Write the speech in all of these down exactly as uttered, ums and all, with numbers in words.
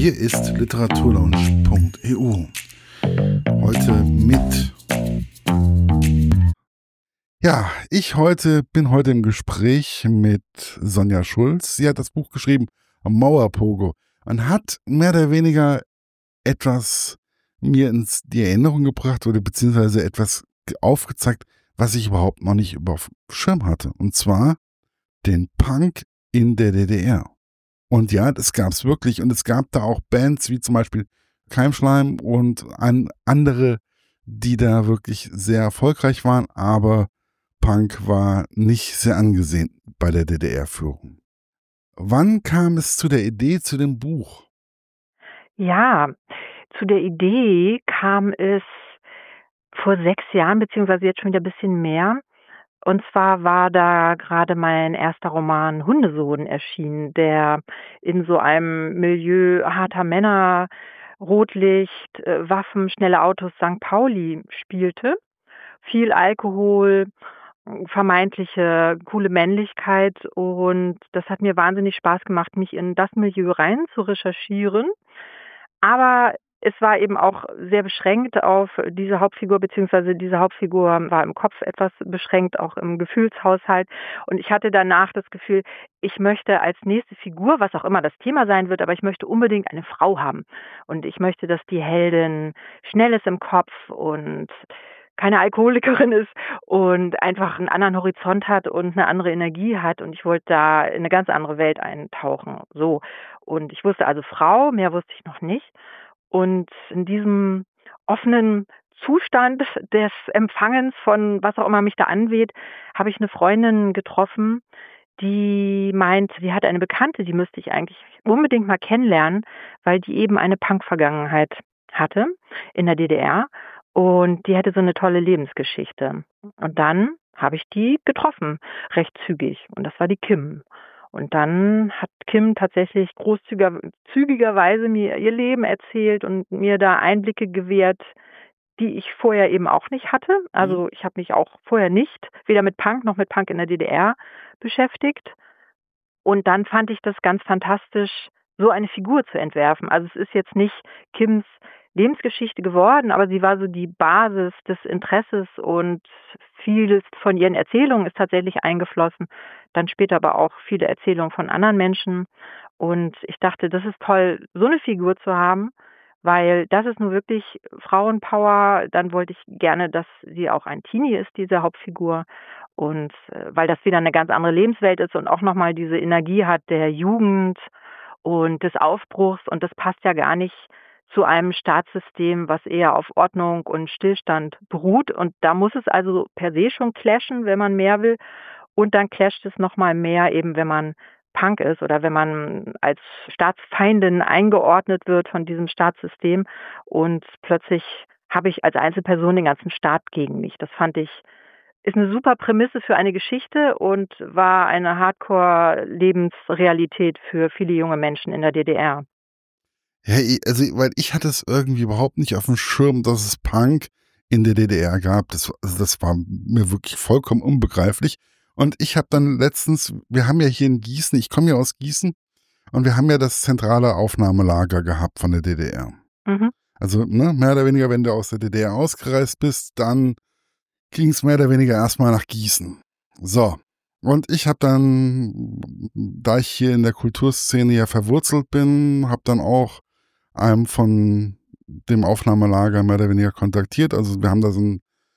Hier ist literaturlaunch punkt e u. Heute mit... Ja, ich heute bin heute im Gespräch mit Sonja Schulz. Sie hat das Buch geschrieben, Mauerpogo, und hat mehr oder weniger etwas mir ins die Erinnerung gebracht oder beziehungsweise etwas aufgezeigt, was ich überhaupt noch nicht über dem Schirm hatte. Und zwar den Punk in der D D R. Und ja, das gab es wirklich. Und es gab da auch Bands wie zum Beispiel Keimschleim und an andere, die da wirklich sehr erfolgreich waren. Aber Punk war nicht sehr angesehen bei der D D R-Führung. Wann kam es zu der Idee zu dem Buch? Ja, zu der Idee kam es vor sechs Jahren, beziehungsweise jetzt schon wieder ein bisschen mehr. Und zwar war da gerade mein erster Roman Hundesohn erschienen, der in so einem Milieu harter Männer, Rotlicht, äh, Waffen, schnelle Autos, Sankt Pauli spielte. Viel Alkohol, vermeintliche coole Männlichkeit, und das hat mir wahnsinnig Spaß gemacht, mich in das Milieu rein zu recherchieren. Aber es war eben auch sehr beschränkt auf diese Hauptfigur, beziehungsweise diese Hauptfigur war im Kopf etwas beschränkt, auch im Gefühlshaushalt. Und ich hatte danach das Gefühl, ich möchte als nächste Figur, was auch immer das Thema sein wird, aber ich möchte unbedingt eine Frau haben. Und ich möchte, dass die Heldin schnell ist im Kopf und keine Alkoholikerin ist und einfach einen anderen Horizont hat und eine andere Energie hat. Und ich wollte da in eine ganz andere Welt eintauchen. So. Und ich wusste also Frau, mehr wusste ich noch nicht. Und in diesem offenen Zustand des Empfangens von was auch immer mich da anweht, habe ich eine Freundin getroffen, die meint, sie hat eine Bekannte, die müsste ich eigentlich unbedingt mal kennenlernen, weil die eben eine Punk-Vergangenheit hatte in der D D R. Und die hätte so eine tolle Lebensgeschichte. Und dann habe ich die getroffen, recht zügig. Und das war die Kim. Und dann hat Kim tatsächlich großzügiger, zügigerweise mir ihr Leben erzählt und mir da Einblicke gewährt, die ich vorher eben auch nicht hatte. Also ich habe mich auch vorher nicht, weder mit Punk noch mit Punk in der D D R beschäftigt. Und dann fand ich das ganz fantastisch, so eine Figur zu entwerfen. Also es ist jetzt nicht Kims Lebensgeschichte geworden, aber sie war so die Basis des Interesses, und vieles von ihren Erzählungen ist tatsächlich eingeflossen. Dann später aber auch viele Erzählungen von anderen Menschen. Und ich dachte, das ist toll, so eine Figur zu haben, weil das ist nur wirklich Frauenpower. Dann wollte ich gerne, dass sie auch ein Teenie ist, diese Hauptfigur. Und äh, weil das wieder eine ganz andere Lebenswelt ist und auch nochmal diese Energie hat der Jugend und des Aufbruchs. Und das passt ja gar nicht zu einem Staatssystem, was eher auf Ordnung und Stillstand beruht. Und da muss es also per se schon clashen, wenn man mehr will. Und dann clasht es nochmal mehr eben, wenn man Punk ist oder wenn man als Staatsfeindin eingeordnet wird von diesem Staatssystem. Und plötzlich habe ich als Einzelperson den ganzen Staat gegen mich. Das fand ich, ist eine super Prämisse für eine Geschichte und war eine Hardcore-Lebensrealität für viele junge Menschen in der D D R. Ja, i- also, weil ich hatte es irgendwie überhaupt nicht auf dem Schirm, dass es Punk in der D D R gab. Das, also das war mir wirklich vollkommen unbegreiflich. Und ich habe dann letztens, wir haben ja hier in Gießen, ich komme ja aus Gießen, und wir haben ja das zentrale Aufnahmelager gehabt von der D D R. Mhm. Also, ne, mehr oder weniger, wenn du aus der D D R ausgereist bist, dann ging es mehr oder weniger erstmal nach Gießen. So. Und ich habe dann, da ich hier in der Kulturszene ja verwurzelt bin, habe dann auch einem von dem Aufnahmelager mehr oder weniger kontaktiert. Also wir haben da so ein,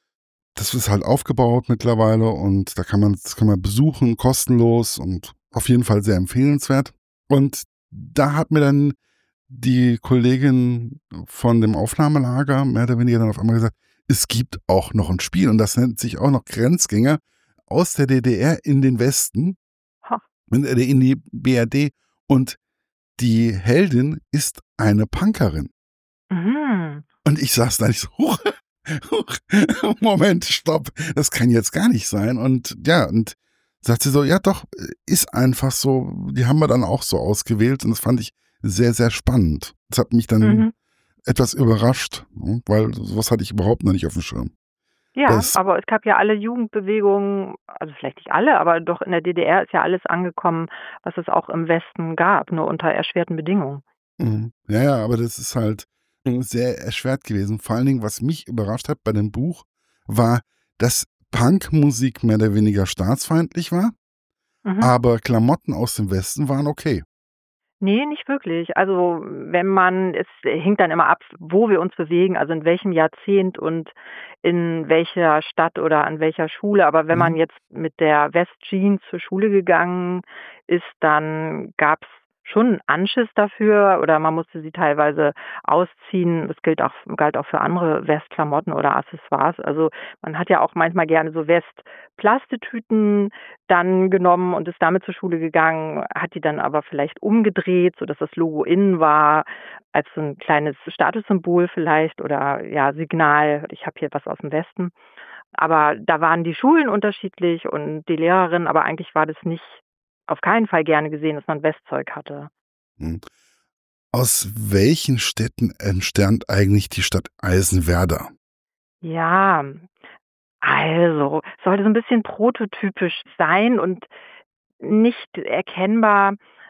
das ist halt aufgebaut mittlerweile, und da kann man, das kann man besuchen, kostenlos und auf jeden Fall sehr empfehlenswert. Und da hat mir dann die Kollegin von dem Aufnahmelager mehr oder weniger dann auf einmal gesagt, es gibt auch noch ein Spiel, und das nennt sich auch noch Grenzgänger, aus der D D R in den Westen, Ha. in in die B R D, und die Heldin ist eine Punkerin. Mhm. Und ich saß da nicht so, huch, huch, Moment, stopp, das kann jetzt gar nicht sein. Und ja, und sagt sie so, ja doch, ist einfach so, die haben wir dann auch so ausgewählt, und das fand ich sehr, sehr spannend. Das hat mich dann Mhm. etwas überrascht, ne, weil sowas hatte ich überhaupt noch nicht auf dem Schirm. Ja, Das, aber es gab ja alle Jugendbewegungen, also vielleicht nicht alle, aber doch in der D D R ist ja alles angekommen, was es auch im Westen gab, nur unter erschwerten Bedingungen. Mhm. Ja, ja, aber das ist halt hm, sehr erschwert gewesen. Vor allen Dingen, was mich überrascht hat bei dem Buch, war, dass Punkmusik mehr oder weniger staatsfeindlich war, Mhm. aber Klamotten aus dem Westen waren okay. Ne, nicht wirklich. Also, wenn man es hängt dann immer ab, wo wir uns bewegen, also in welchem Jahrzehnt und in welcher Stadt oder an welcher Schule. Aber wenn man Mhm. jetzt mit der Westjeans zur Schule gegangen ist, dann gab's schon Anschiss dafür oder man musste sie teilweise ausziehen. Das gilt auch galt auch für andere Westklamotten oder Accessoires. Also, man hat ja auch manchmal gerne so West-Plastetüten dann genommen und ist damit zur Schule gegangen, hat die dann aber vielleicht umgedreht, sodass das Logo innen war, als so 'n kleines Statussymbol vielleicht oder, ja, Signal: „Ich habe hier was aus'm Westen.“ Aber da waren die Schulen unterschiedlich und die Lehrerinnen, aber eigentlich war das nicht auf keinen Fall gerne gesehen, dass man Westzeug hatte. Mhm. Aus welchen Städten entstammt eigentlich die Stadt Eisenwerder? Ja, also, sollte so 'n bisschen prototypisch sein und nicht erkennbar.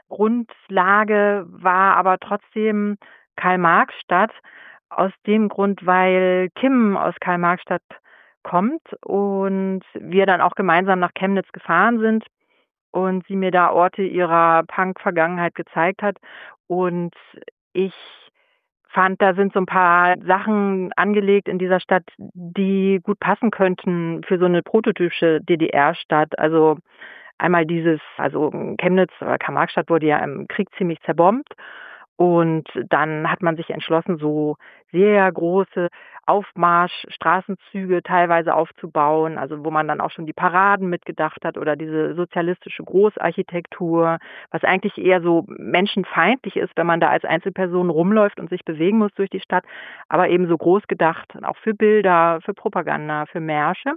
Grundlage war aber trotzdem Karl-Marx-Stadt aus dem Grund, weil Kim aus Karl-Marx-Stadt kommt und wir dann auch gemeinsam nach Chemnitz gefahren sind und sie mir da Orte ihrer Punk-Vergangenheit gezeigt hat. Und ich fand, da sind so 'n paar Sachen angelegt in dieser Stadt, die gut passen könnten für so 'ne prototypische D D R-Stadt. Also, einmal dieses also, Chemnitz oder Karl-Marx-Stadt wurde ja im Krieg ziemlich zerbombt und dann hat man sich entschlossen, so sehr große Aufmarsch-Straßenzüge teilweise aufzubauen, also, wo man dann auch schon die Paraden mitgedacht hat oder diese sozialistische Großarchitektur, was eigentlich eher so menschenfeindlich ist, wenn man da als Einzelperson rumläuft und sich bewegen muss durch die Stadt, aber eben so groß gedacht, auch für Bilder, für Propaganda, für Märsche.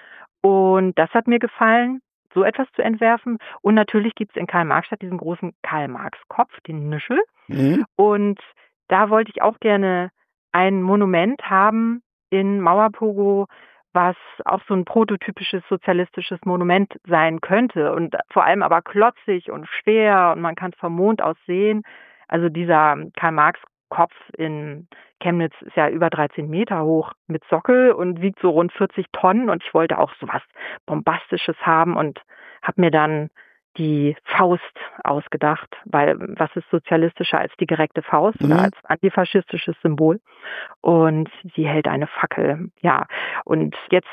Und das hat mir gefallen, so etwas zu entwerfen. Und natürlich gibt's in Karl-Marx-Stadt diesen großen Karl-Marx-Kopf, den Nischel. Mhm. Und da wollte ich auch gerne ein Monument haben in Mauerpogo, was auch so 'n prototypisches sozialistisches Monument sein könnte und vor allem aber klotzig und schwer und man kann's vom Mond aus sehen. Also, dieser Karl-Marx-Kopf in Chemnitz ist ja über dreizehn Meter hoch mit Sockel und wiegt so rund vierzig Tonnen und ich wollte auch so was Bombastisches haben und habe mir dann die Faust ausgedacht, weil was ist sozialistischer als die gereckte Faust oder Mhm. als antifaschistisches Symbol? Und sie hält eine Fackel, ja. Und jetzt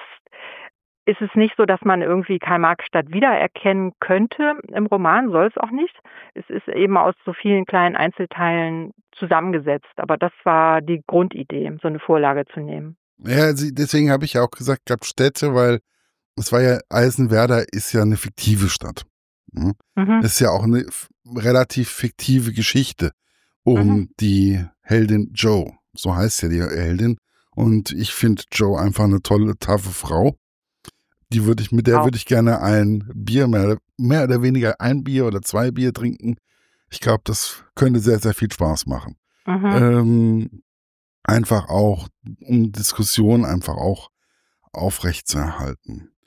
ist es nicht so, dass man irgendwie Karl-Marx-Stadt wiedererkennen könnte. Im Roman soll's auch nicht. Es ist eben aus so vielen kleinen Einzelteilen zusammengesetzt, aber das war die Grundidee, so 'ne Vorlage zu nehmen. Ja, sie deswegen habe ich ja auch gesagt gehabt Städte, weil es war ja Eisenwerder ist ja 'ne fiktive Stadt, ne? Mhm. Ist ja auch 'ne f relativ fiktive Geschichte Mhm. um die Heldin Jo. So heißt ja die Heldin. Und ich finde Jo einfach 'ne tolle, taffe Frau. Die würde ich mit der Auch. würde ich gerne ein Bier mehr mehr oder weniger ein Bier oder zwei Bier trinken. Ich glaube, das könnte sehr, sehr viel Spaß machen. Mhm. Ähm, einfach auch, um Diskussionen einfach auch aufrechtzuerhalten.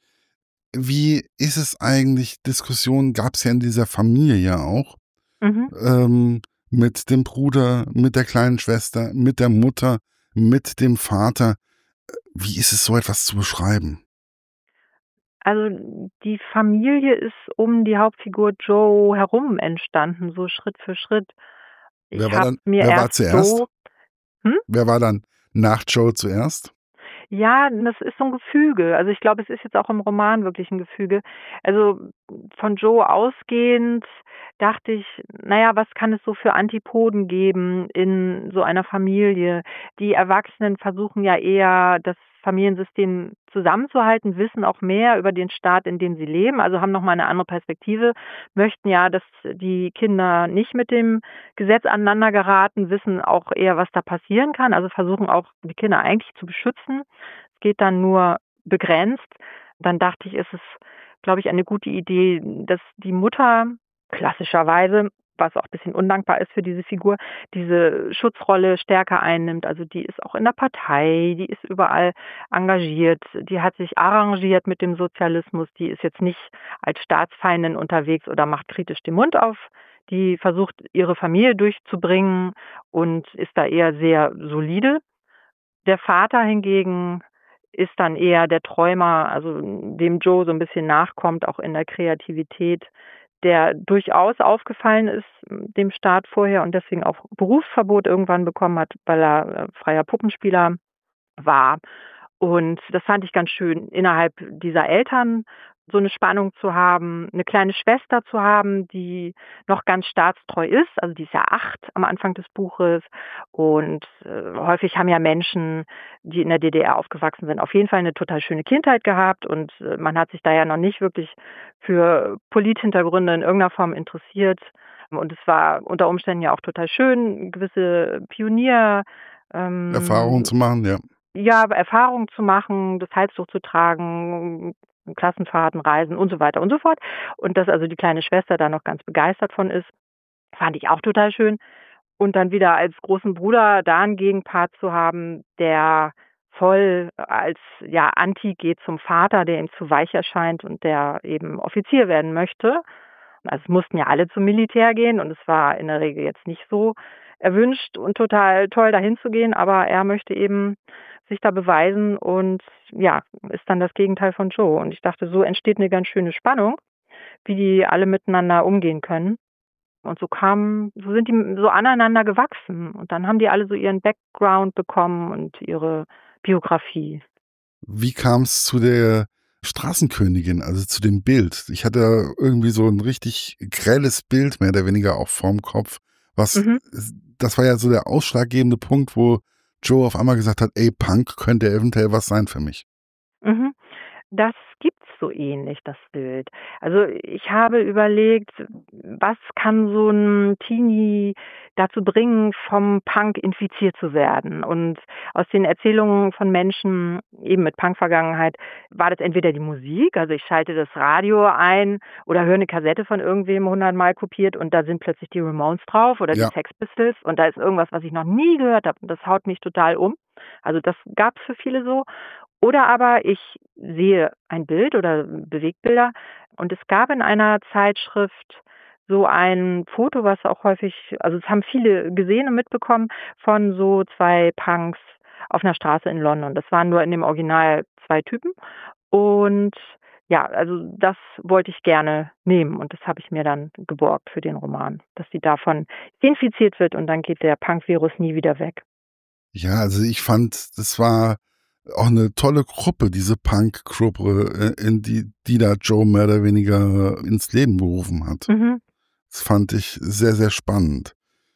Wie ist es eigentlich Diskussionen gab's ja in dieser Familie ja auch, Mhm. ähm, mit dem Bruder, mit der kleinen Schwester, mit der Mutter, mit dem Vater. Äh, wie ist es, so etwas zu beschreiben? Also, die Familie ist um die Hauptfigur Jo herum entstanden, so Schritt für Schritt. Wer Ich war habe dann mir wer war erst zuerst? Jo hm? Wer war dann nach Jo zuerst? Ja, das ist so 'n Gefüge. Also, ich glaube, es ist jetzt auch im Roman wirklich 'n Gefüge. Also, von Jo ausgehend dachte ich: „Na ja, was kann es so für Antipoden geben in so einer Familie?“ Die Erwachsenen versuchen ja eher, das Familiensystem zusammenzuhalten, wissen auch mehr über den Staat, in dem sie leben, also haben noch mal 'ne andere Perspektive, möchten ja, dass die Kinder nicht mit dem Gesetz aneinander geraten, wissen auch eher, was da passieren kann, also versuchen auch, die Kinder eigentlich zu beschützen. Es geht dann nur begrenzt. Dann dachte ich, ist es, glaube ich, eine gute Idee, dass die Mutter klassischerweise, was auch bisschen undankbar ist für diese Figur, diese Schutzrolle stärker einnimmt. Also, die ist auch in der Partei, die ist überall engagiert, die hat sich arrangiert mit dem Sozialismus, die ist jetzt nicht als Staatsfeindin unterwegs oder macht kritisch den Mund auf. die versucht, ihre Familie durchzubringen und ist da eher sehr solide. Der Vater hingegen ist dann eher der Träumer, also dem Joe so ein bisschen nachkommt, auch in der Kreativität, der durchaus aufgefallen ist dem Staat vorher und deswegen auch Berufsverbot irgendwann bekommen hat, weil er äh, freier Puppenspieler war. Und das fand ich ganz schön, innerhalb dieser Eltern so eine Spannung zu haben, eine kleine Schwester zu haben, die noch ganz staatstreu ist. Also, die ist ja acht am Anfang des Buches und, äh, häufig haben ja Menschen, die in der D D R aufgewachsen sind, auf jeden Fall eine total schöne Kindheit gehabt und, äh, man hat sich da ja noch nicht wirklich für Polithintergründe in irgendeiner Form interessiert. Und es war unter Umständen ja auch total schön, gewisse Pionier Erfahrungen ähm, zu machen, ja. ja, Erfahrungen zu machen, das Halstuch zu tragen, Klassenfahrten, Reisen und so weiter und so fort. Und dass also die kleine Schwester da noch ganz begeistert von ist, fand ich auch total schön. Und dann wieder als großen Bruder da 'n Gegenpart zu haben, der voll als, ja, Anti geht zum Vater, der ihm zu weich erscheint und der eben Offizier werden möchte. Also, es mussten ja alle zum Militär gehen und es war in der Regel jetzt nicht so erwünscht und total toll, dahin zu gehen, aber er möchte eben sich da beweisen und ja, ist dann das Gegenteil von Joe. Und ich dachte, so entsteht eine ganz schöne Spannung, wie die alle miteinander umgehen können. Und so kam so sind die so aneinander gewachsen und dann haben die alle so ihren Background bekommen und ihre Biografie. Wie kam es zu der Straßenkönigin, also zu dem Bild? Ich hatte irgendwie so ein richtig grelles Bild mehr oder weniger auch vorm Kopf. Was Mhm. Das war ja so der ausschlaggebende Punkt, wo Joe auf einmal gesagt hat: „Ey, Punk könnte eventuell was sein für mich.“ Mhm. Das gibt's so ähnlich, das Bild. Also, ich habe überlegt, was kann so 'n Teenie dazu bringen, vom Punk infiziert zu werden? Und aus den Erzählungen von Menschen, eben mit Punk-Vergangenheit, war das entweder die Musik, also ich schalte das Radio ein oder höre 'ne Kassette von irgendwem hundertmal kopiert und da sind plötzlich die Ramones drauf oder die Ja, Sex Pistols und da ist irgendwas, was ich noch nie gehört habe und das haut mich total um. Also, das gab's für viele so. Oder aber ich sehe ein Bild oder Bewegtbilder und es gab in einer Zeitschrift so ein Foto, was auch häufig also, es haben viele gesehen und mitbekommen von so zwei Punks auf 'ner Straße in London. Das waren nur in dem Original zwei Typen und ja, also, das wollte ich gerne nehmen und das habe ich mir dann geborgt für den Roman, dass sie davon infiziert wird und dann geht der Punk-Virus nie wieder weg. ja, also ich fand, das war auch eine tolle Gruppe, diese Punk-Gruppe, äh, in die die da Joe mehr oder weniger ins Leben gerufen hat. Mhm. Das fand ich sehr, sehr spannend.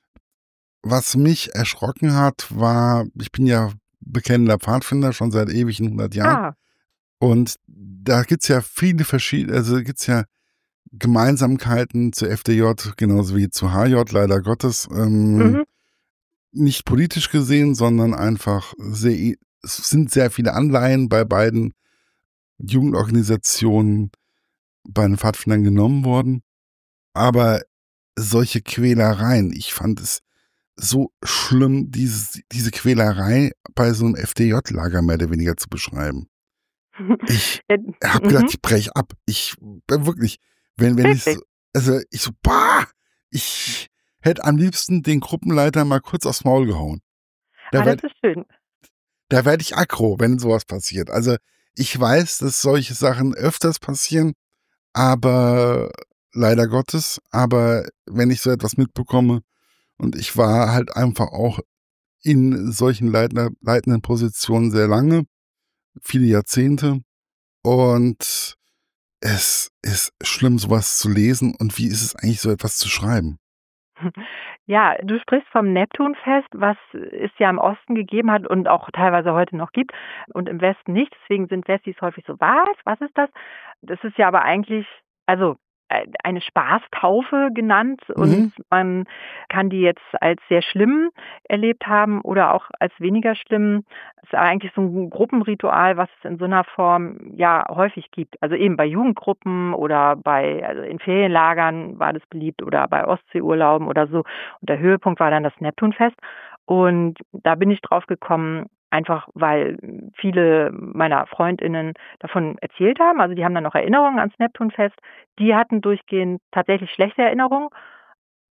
Was mich erschrocken hat, war, ich bin ja bekennender Pfadfinder schon seit ewigen hundert Jahren Ah. und da gibt's ja viele verschiedene, also gibt's ja Gemeinsamkeiten zu F D J genauso wie zu H J, leider Gottes. Ähm, Mhm. nicht politisch gesehen, sondern einfach sehr, i- es sind sehr viele Anleihen bei beiden Jugendorganisationen bei den Pfadfindern genommen worden. Aber solche Quälereien, ich fand es so schlimm, dieses, diese Quälerei bei so einem F D J-Lager mehr oder weniger zu beschreiben. Ich Ja, habe gedacht, mhm. ich brech ab. Ich bin wirklich, wenn, wenn ich Wirklich? so, also ich so, bah, ich hätte am liebsten den Gruppenleiter mal kurz aufs Maul gehauen. Da Ah, das werd, ist schön. da werd ich aggro, wenn sowas passiert. Also ich weiß, dass solche Sachen öfters passieren, aber leider Gottes, aber wenn ich so etwas mitbekomme und ich war halt einfach auch in solchen leitender, leitenden Positionen sehr lange, viele Jahrzehnte und es ist schlimm, sowas zu lesen und wie ist es eigentlich, so etwas zu schreiben? Ja, du sprichst vom Neptunfest, was es ja im Osten gegeben hat und auch teilweise heute noch gibt und im Westen nicht. Deswegen sind Westis häufig so: „Was? Was ist das?“ Das ist ja aber eigentlich also, äh, eine Spaßtaufe genannt und Mhm. man kann die jetzt als sehr schlimm erlebt haben oder auch als weniger schlimm. Es ist eigentlich so 'n Gruppenritual, was es in so 'ner Form ja häufig gibt. Also, eben bei Jugendgruppen oder bei also, in Ferienlagern war das beliebt oder bei Ostseeurlauben oder so. Und der Höhepunkt war dann das Neptunfest. Und da bin ich drauf gekommen, einfach weil viele meiner Freundinnen davon erzählt haben. Also, die haben dann noch Erinnerungen ans Neptunfest. Die hatten durchgehend tatsächlich schlechte Erinnerungen.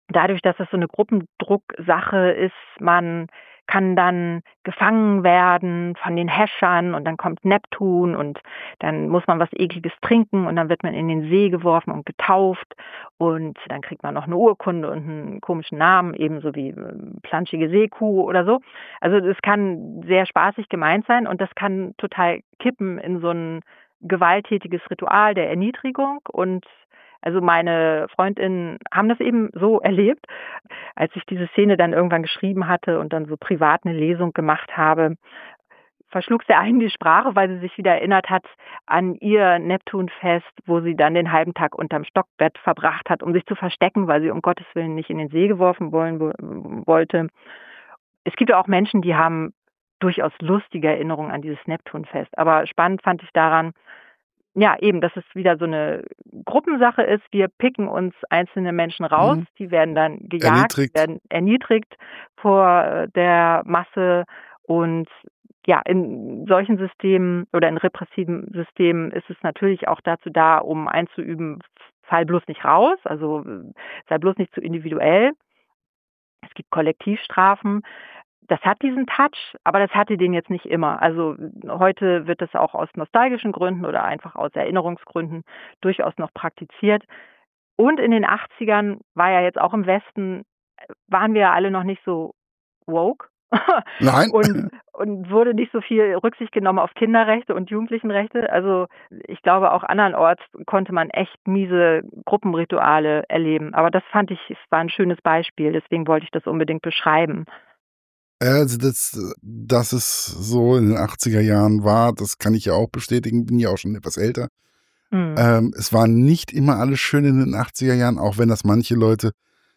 dadurch, dass es so eine Gruppendrucksache ist, man kann dann gefangen werden von den Häschern und dann kommt Neptun und dann muss man was Ekliges trinken und dann wird man in den See geworfen und getauft und dann kriegt man noch eine Urkunde und einen komischen Namen, ebenso wie äh, planschige Seekuh oder so. Also das kann sehr spaßig gemeint sein und das kann total kippen in so ein gewalttätiges Ritual der Erniedrigung und also meine Freundinnen haben das eben so erlebt. Als ich diese Szene dann irgendwann geschrieben hatte und dann so privat eine Lesung gemacht habe, verschlug der einen die Sprache, weil sie sich wieder erinnert hat an ihr Neptunfest, wo sie dann den halben Tag unterm Stockbett verbracht hat, um sich zu verstecken, weil sie um Gottes Willen nicht in den See geworfen wollen, wo, wollte. Es gibt ja auch Menschen, die haben durchaus lustige Erinnerungen an dieses Neptunfest. Aber spannend fand ich daran, ja, eben, dass es wieder so eine Gruppensache ist. Wir picken uns einzelne Menschen raus, Mhm. die werden dann gejagt, Erniedrigt. werden erniedrigt vor äh, der Masse. Und ja, in solchen Systemen oder in repressiven Systemen ist es natürlich auch dazu da, um einzuüben, fall bloß nicht raus, also äh, sei bloß nicht zu individuell. Es gibt Kollektivstrafen. Das hat diesen Touch, aber das hatte den jetzt nicht immer. Also heute wird das auch aus nostalgischen Gründen oder einfach aus Erinnerungsgründen durchaus noch praktiziert. Und in den achtzigern war ja jetzt auch im Westen, äh, waren wir ja alle noch nicht so woke Nein. und, und wurde nicht so viel Rücksicht genommen auf Kinderrechte und Jugendlichenrechte. Also ich glaube, auch andernorts konnte man echt miese Gruppenrituale erleben. Aber das fand ich, es war ein schönes Beispiel, deswegen wollte ich das unbedingt beschreiben. Also das, dass es so in den achtziger Jahren war, das kann ich ja auch bestätigen, bin ja auch schon etwas älter. Mhm. Ähm, es war nicht immer alles schön in den achtziger Jahren, auch wenn das manche Leute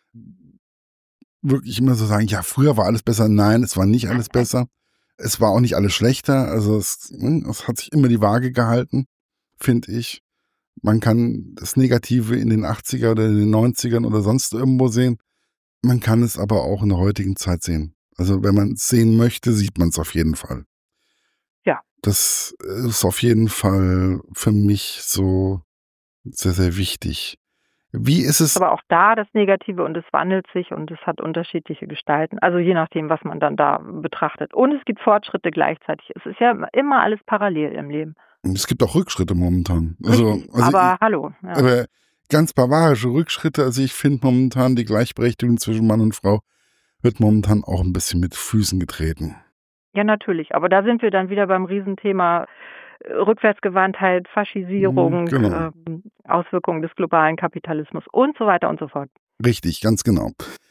wirklich immer so sagen, ja, früher war alles besser. Nein, es war nicht alles besser. Es war auch nicht alles schlechter. Also es, es hat sich immer die Waage gehalten, finde ich. Man kann das Negative in den achtziger oder in den neunzigern oder sonst irgendwo sehen. Man kann es aber auch in der heutigen Zeit sehen. Also wenn man es sehen möchte, sieht man es auf jeden Fall. Ja. Das ist auf jeden Fall für mich so sehr, sehr wichtig. Wie ist es? Aber auch da das Negative und es wandelt sich und es hat unterschiedliche Gestalten. Also je nachdem, was man dann da betrachtet. Und es gibt Fortschritte gleichzeitig. Es ist ja immer alles parallel im Leben. Es gibt auch Rückschritte momentan. Also, Richtig, also aber ich, hallo. Ja. aber ganz barbarische Rückschritte. Also ich finde momentan die Gleichberechtigung zwischen Mann und Frau wird momentan auch ein bisschen mit Füßen getreten. Ja, natürlich. Aber da sind wir dann wieder beim Riesenthema äh, Rückwärtsgewandtheit, Faschisierung, Mhm, genau. ähm, Auswirkungen des globalen Kapitalismus und so weiter und so fort. Richtig, ganz genau.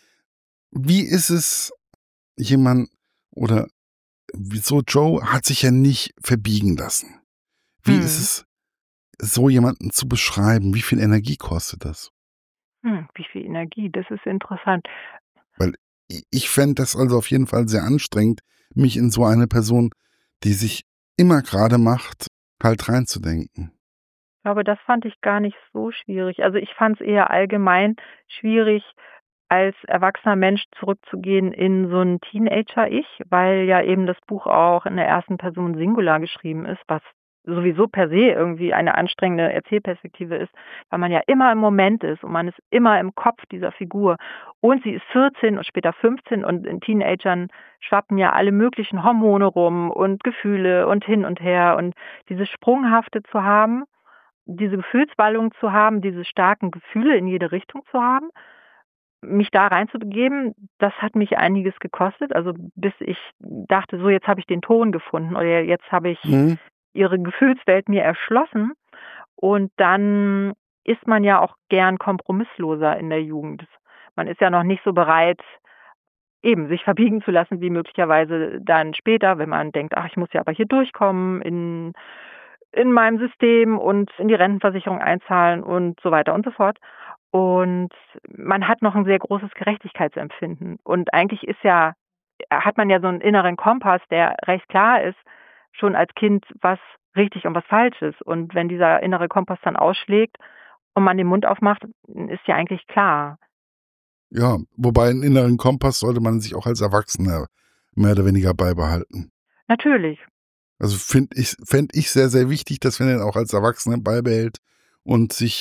Wie ist es, jemand oder wieso Joe hat sich ja nicht verbiegen lassen? Wie ist Hm. es, so jemanden zu beschreiben? Wie viel Energie kostet das? Hm, wie viel Energie, das ist interessant. Weil i- ich fände das also auf jeden Fall sehr anstrengend, mich in so eine Person, die sich immer gerade macht, halt reinzudenken. Ich glaube, das fand ich gar nicht so schwierig. Also ich fand es eher allgemein schwierig, als erwachsener Mensch zurückzugehen in so ein Teenager-Ich, weil ja eben das Buch auch in der ersten Person Singular geschrieben ist, was sowieso per se irgendwie eine anstrengende Erzählperspektive ist, weil man ja immer im Moment ist und man ist immer im Kopf dieser Figur. Und sie ist vierzehn und später fünfzehn und in Teenagern schwappen ja alle möglichen Hormone rum und Gefühle und hin und her und dieses Sprunghafte zu haben, diese Gefühlsballung zu haben, diese starken Gefühle in jede Richtung zu haben, mich da reinzubegeben, das hat mich einiges gekostet. Also bis ich dachte, so jetzt habe ich den Ton gefunden oder jetzt habe ich Mhm. ihre Gefühlswelt mir erschlossen. Und dann ist man ja auch gern kompromissloser in der Jugend. Man ist ja noch nicht so bereit, eben sich verbiegen zu lassen, wie möglicherweise dann später, wenn man denkt, ach, ich muss ja aber hier durchkommen in, in meinem System und in die Rentenversicherung einzahlen und so weiter und so fort. Und man hat noch ein sehr großes Gerechtigkeitsempfinden. Und eigentlich ist ja, hat man ja so einen inneren Kompass, der recht klar ist, schon als Kind, was richtig und was falsch ist. Und wenn dieser innere Kompass dann ausschlägt und man den Mund aufmacht, ist ja eigentlich klar. Ja, wobei einen inneren Kompass sollte man sich auch als Erwachsener mehr oder weniger beibehalten. Natürlich. Also finde ich, fände ich sehr, sehr wichtig, dass man den auch als Erwachsener beibehält und sich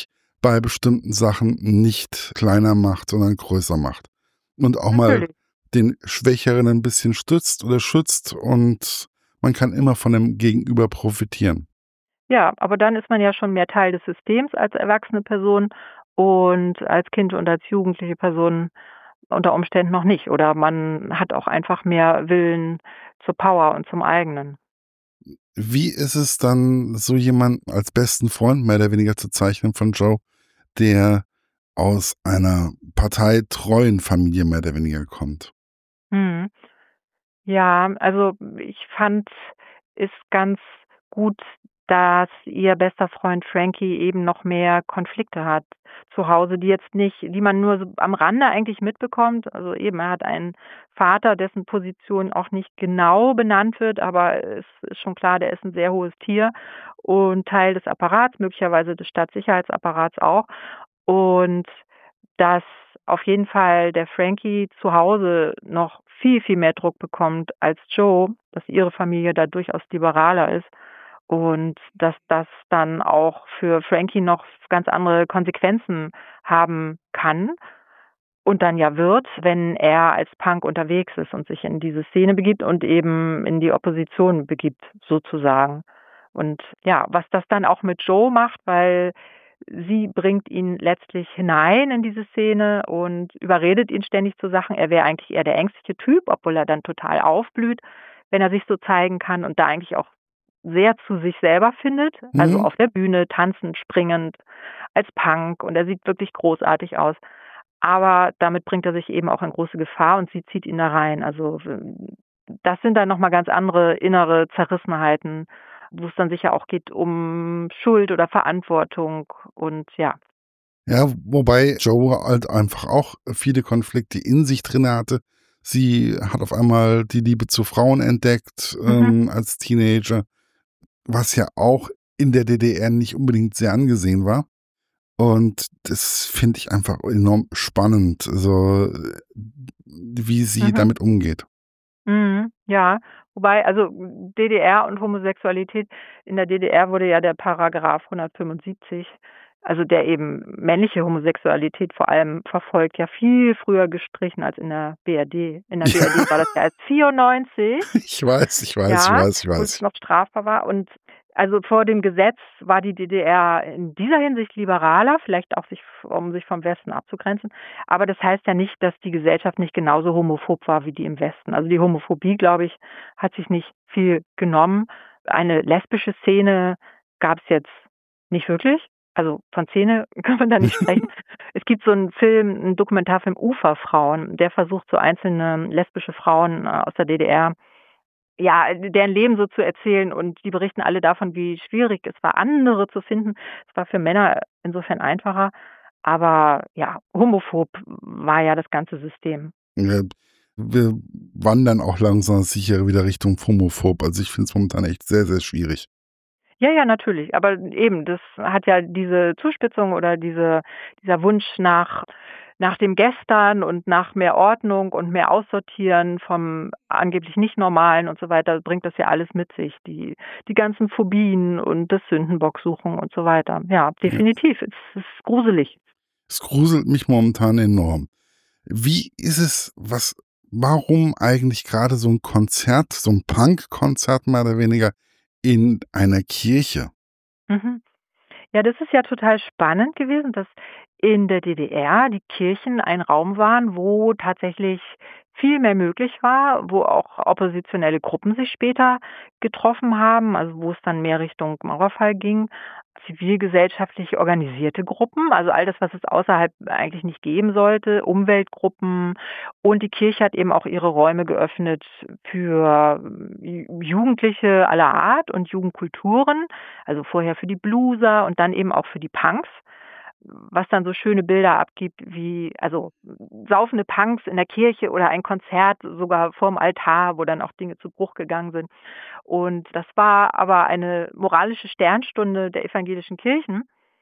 bei bestimmten Sachen nicht kleiner macht, sondern größer macht. Und auch mal Natürlich. den Schwächeren ein bisschen stützt oder schützt und man kann immer von dem Gegenüber profitieren. Ja, aber dann ist man ja schon mehr Teil des Systems als erwachsene Person und als Kind und als jugendliche Person unter Umständen noch nicht. Oder man hat auch einfach mehr Willen zur Power und zum Eigenen. Wie ist es dann, so jemand als besten Freund mehr oder weniger zu zeichnen von Joe, der aus einer parteitreuen Familie mehr oder weniger kommt? Mhm. Ja, also ich fand es ganz gut, dass ihr bester Freund Frankie eben noch mehr Konflikte hat zu Hause, die jetzt nicht die man nur so am Rande eigentlich mitbekommt. Also eben, er hat einen Vater, dessen Position auch nicht genau benannt wird, aber es ist schon klar, der ist ein sehr hohes Tier und Teil des Apparats, möglicherweise des Staatssicherheitsapparats auch. Und dass auf jeden Fall der Frankie zu Hause noch viel, viel mehr Druck bekommt als Joe, dass ihre Familie da durchaus liberaler ist und dass das dann auch für Frankie noch ganz andere Konsequenzen haben kann und dann ja wird, wenn er als Punk unterwegs ist und sich in diese Szene begibt und eben in die Opposition begibt, sozusagen. Und ja, was das dann auch mit Joe macht, weil sie bringt ihn letztlich hinein in diese Szene und überredet ihn ständig zu Sachen. Er wäre eigentlich eher der ängstliche Typ, obwohl er dann total aufblüht, wenn er sich so zeigen kann und da eigentlich auch sehr zu sich selber findet. Also Mhm. auf der Bühne, tanzend, springend, als Punk und er sieht wirklich großartig aus. Aber damit bringt er sich eben auch in große Gefahr und sie zieht ihn da rein. Also w das sind dann noch mal ganz andere innere Zerrissenheiten, wo es dann sicher auch geht um Schuld oder Verantwortung und ja. Ja, wobei Joe halt einfach auch viele Konflikte in sich drinne hatte. Sie hat auf einmal die Liebe zu Frauen entdeckt, Mhm, ähm, als Teenager, was ja auch in der D D R nicht unbedingt sehr angesehen war. Und das finde ich einfach enorm spannend, so, äh, wie sie mhm, damit umgeht. mhm, ja. Wobei, also D D R und Homosexualität in der D D R wurde ja der Paragraph hundertfünfundsiebzig, also der eben männliche Homosexualität vor allem verfolgt, ja viel früher gestrichen als in der B R D. In der B R D war das ja erst vierundneunzig. Ich weiß, ich weiß, ich Ja, weiß, ich wo es weiß. noch strafbar war und also vor dem Gesetz war die D D R in dieser Hinsicht liberaler, vielleicht auch sich um sich vom Westen abzugrenzen. Aber das heißt ja nicht, dass die Gesellschaft nicht genauso homophob war wie die im Westen. Also die Homophobie, glaube ich, hat sich nicht viel genommen. Eine lesbische Szene gab es jetzt nicht wirklich. Also von Szene kann man da nicht sprechen. Es gibt so 'n Film, 'n Dokumentarfilm Uferfrauen, der versucht, so einzelne lesbische Frauen, äh, aus der D D R ja, deren Leben so zu erzählen und die berichten alle davon, wie schwierig es war, andere zu finden. Es war für Männer insofern einfacher, aber ja, homophob war ja das ganze System. Ja, wir wandern auch langsam sicher wieder Richtung homophob. Also, ich finde es momentan echt sehr, sehr schwierig. Ja, ja, natürlich, aber eben, das hat ja diese Zuspitzung oder diese dieser Wunsch nach nach dem Gestern und nach mehr Ordnung und mehr Aussortieren vom angeblich nicht Normalen und so weiter, bringt das ja alles mit sich, die die ganzen Phobien und das Sündenbock suchen und so weiter. Ja, Ja, definitiv, es ist gruselig. es gruselt mich momentan enorm. Wie ist es was warum eigentlich gerade so ein Konzert, so ein Punkkonzert mehr oder weniger in einer Kirche? Mhm. Ja, das ist ja total spannend gewesen, dass in der D D R die Kirchen ein Raum waren, wo tatsächlich viel mehr möglich war, wo auch oppositionelle Gruppen sich später getroffen haben, also wo es dann mehr Richtung Mauerfall ging, zivilgesellschaftlich organisierte Gruppen, also all das, was es außerhalb eigentlich nicht geben sollte, Umweltgruppen und die Kirche hat eben auch ihre Räume geöffnet für Ju Jugendliche aller Art und Jugendkulturen. Also vorher für die Blueser und dann eben auch für die Punks, was dann so schöne Bilder abgibt wie also saufende Punks in der Kirche oder ein Konzert sogar vorm Altar, wo dann auch Dinge zu Bruch gegangen sind. Und das war aber eine moralische Sternstunde der evangelischen Kirchen,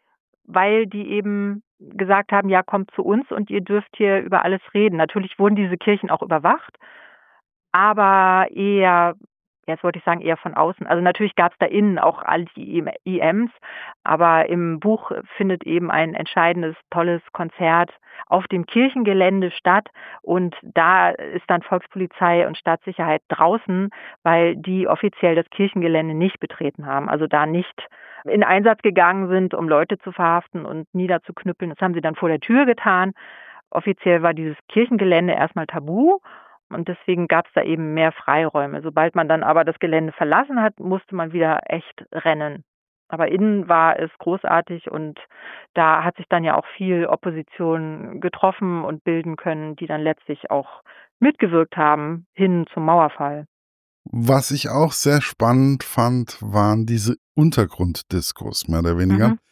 weil die eben gesagt haben: „Ja, kommt zu uns und ihr dürft hier über alles reden.“ Natürlich wurden diese Kirchen auch überwacht, aber eher jetzt wollte ich sagen, eher von außen. Also natürlich gab es da innen auch all die I Ems, aber im Buch findet eben ein entscheidendes, tolles Konzert auf dem Kirchengelände statt und da ist dann Volkspolizei und Staatssicherheit draußen, weil die offiziell das Kirchengelände nicht betreten haben, also da nicht in Einsatz gegangen sind, um Leute zu verhaften und niederzuknüppeln. Das haben sie dann vor der Tür getan. Offiziell war dieses Kirchengelände erstmal tabu und deswegen gab es da eben mehr Freiräume. Sobald man dann aber das Gelände verlassen hat, musste man wieder echt rennen. Aber innen war es großartig und da hat sich dann ja auch viel Opposition getroffen und bilden können, die dann letztlich auch mitgewirkt haben hin zum Mauerfall. Was ich auch sehr spannend fand, waren diese Untergrunddiskos, mehr oder weniger. Mhm.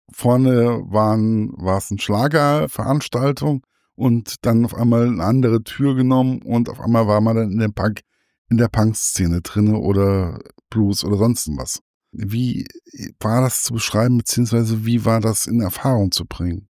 Vorne waren, war es eine Schlagerveranstaltung und dann auf einmal eine andere Tür genommen und auf einmal war man dann in der Punk, in der Punk-Szene drinne oder Blues oder sonst was. Wie war das zu beschreiben, beziehungsweise wie war das in Erfahrung zu bringen?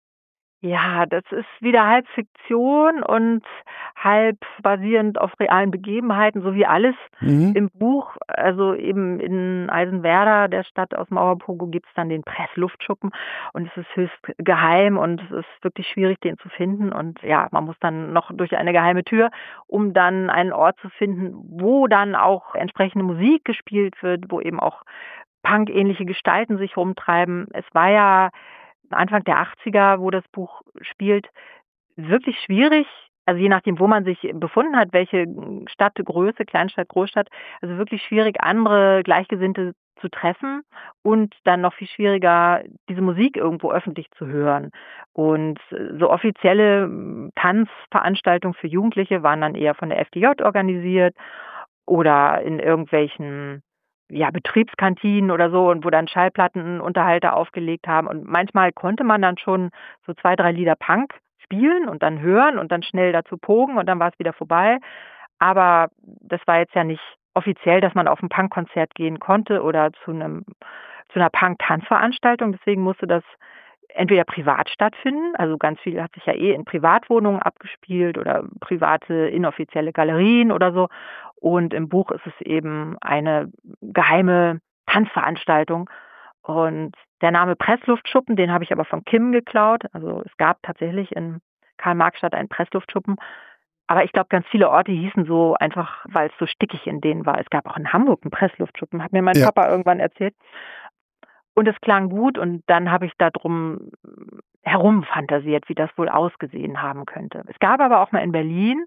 Ja, das ist wieder halb Fiktion und halb basierend auf realen Begebenheiten, so wie alles Mhm. im Buch. Also eben in Eisenwerder, der Stadt aus Mauerpogo, gibt's dann den Pressluftschuppen und es ist höchst geheim und es ist wirklich schwierig, den zu finden. Und ja, man muss dann noch durch eine geheime Tür, um dann einen Ort zu finden, wo dann auch entsprechende Musik gespielt wird, wo eben auch Punk-ähnliche Gestalten sich rumtreiben. Es war ja Anfang der achtziger, wo das Buch spielt, wirklich schwierig, also je nachdem, wo man sich befunden hat, welche Stadtgröße, Kleinstadt, Großstadt, also wirklich schwierig, andere Gleichgesinnte zu treffen und dann noch viel schwieriger, diese Musik irgendwo öffentlich zu hören. Und so offizielle mm, Tanzveranstaltungen für Jugendliche waren dann eher von der F D J organisiert oder in irgendwelchen, ja, Betriebskantinen oder so und wo dann Schallplattenunterhalter aufgelegt haben. Und manchmal konnte man dann schon so zwei, drei Lieder Punk spielen und dann hören und dann schnell dazu pogen und dann war es wieder vorbei. Aber das war jetzt ja nicht offiziell, dass man auf ein Punkkonzert gehen konnte oder zu einem zu einer Punk-Tanzveranstaltung. Deswegen musste das entweder privat stattfinden, also ganz viel hat sich ja eh in Privatwohnungen abgespielt oder private inoffizielle Galerien oder so. Und im Buch ist es eben eine geheime Tanzveranstaltung. Und der Name Pressluftschuppen, den habe ich aber von Kim geklaut. Also es gab tatsächlich in Karl-Marx-Stadt einen Pressluftschuppen. Aber ich glaube, ganz viele Orte hießen so einfach, weil es so stickig in denen war. Es gab auch in Hamburg einen Pressluftschuppen, hat mir mein Ja. Papa irgendwann erzählt. Und es klang gut und dann habe ich da drum herumfantasiert, wie das wohl ausgesehen haben könnte. Es gab aber auch mal in Berlin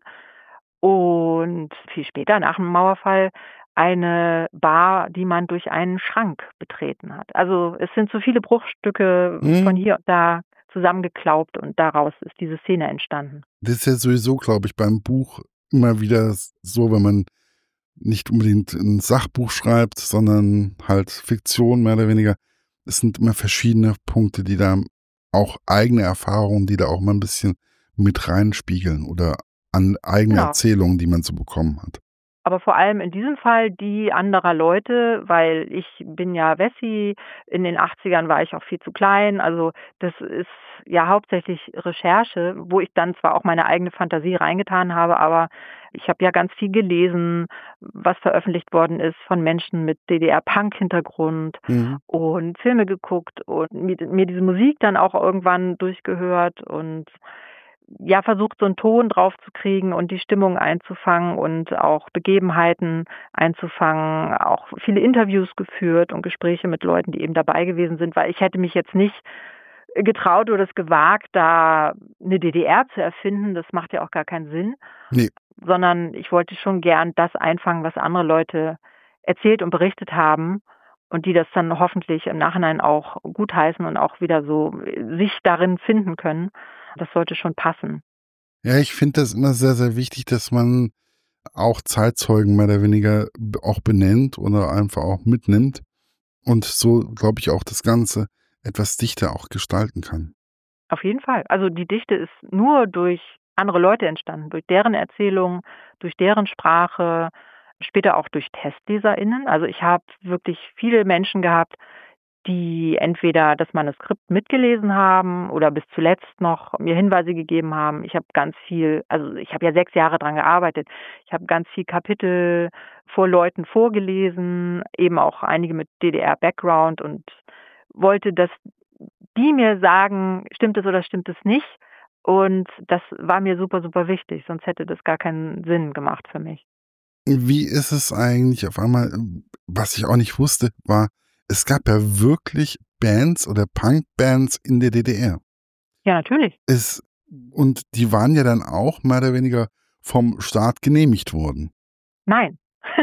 und viel später nach dem Mauerfall eine Bar, die man durch einen Schrank betreten hat. Also es sind so viele Bruchstücke von Mhm. hier und da zusammengeklaubt und daraus ist diese Szene entstanden. Das ist ja sowieso, glaube ich, beim Buch immer wieder so, wenn man nicht unbedingt ein Sachbuch schreibt, sondern halt Fiktion mehr oder weniger. Es sind immer verschiedene Punkte, die da auch eigene Erfahrungen, die da auch mal ein bisschen mit reinspiegeln oder an eigene Genau. Erzählungen, die man so bekommen hat. Aber vor allem in diesem Fall die anderer Leute, weil ich bin ja Wessi, in den achtzigern war ich auch viel zu klein. Also das ist ja hauptsächlich Recherche, wo ich dann zwar auch meine eigene Fantasie reingetan habe, aber ich habe ja ganz viel gelesen, was veröffentlicht worden ist von Menschen mit D D R-Punk-Hintergrund Mhm. und Filme geguckt und mir, mir diese Musik dann auch irgendwann durchgehört und ja, versucht, so einen Ton drauf zu kriegen und die Stimmung einzufangen und auch Begebenheiten einzufangen, auch viele Interviews geführt und Gespräche mit Leuten, die eben dabei gewesen sind, weil ich hätte mich jetzt nicht getraut oder es gewagt, da eine D D R zu erfinden. Das macht ja auch gar keinen Sinn, Ne, sondern ich wollte schon gern das einfangen, was andere Leute erzählt und berichtet haben und die das dann hoffentlich im Nachhinein auch gutheißen und auch wieder so sich darin finden können. Das sollte schon passen. ja, ich finde das immer sehr, sehr wichtig, dass man auch Zeitzeugen mehr oder weniger b auch benennt oder einfach auch mitnimmt und so, glaube ich, auch das Ganze etwas dichter auch gestalten kann. Auf jeden Fall. Also die Dichte ist nur durch andere Leute entstanden, durch deren Erzählungen, durch deren Sprache, später auch durch TestleserInnen. Also ich habe wirklich viele Menschen gehabt, die entweder das Manuskript mitgelesen haben oder bis zuletzt noch mir Hinweise gegeben haben. Ich habe ganz viel also, ich habe ja sechs Jahre dran gearbeitet. Ich habe ganz viel Kapitel vor Leuten vorgelesen, eben auch einige mit D D R-Background und wollte, dass die mir sagen, stimmt es oder stimmt es nicht. Und das war mir super, super wichtig, sonst hätte das gar keinen Sinn gemacht für mich. Wie ist es eigentlich auf einmal, was ich auch nicht wusste, war, es gab ja wirklich Bands oder Punkbands in der D D R. Ja, natürlich. Es, und die waren ja dann auch mehr oder weniger vom Staat genehmigt worden. Nein.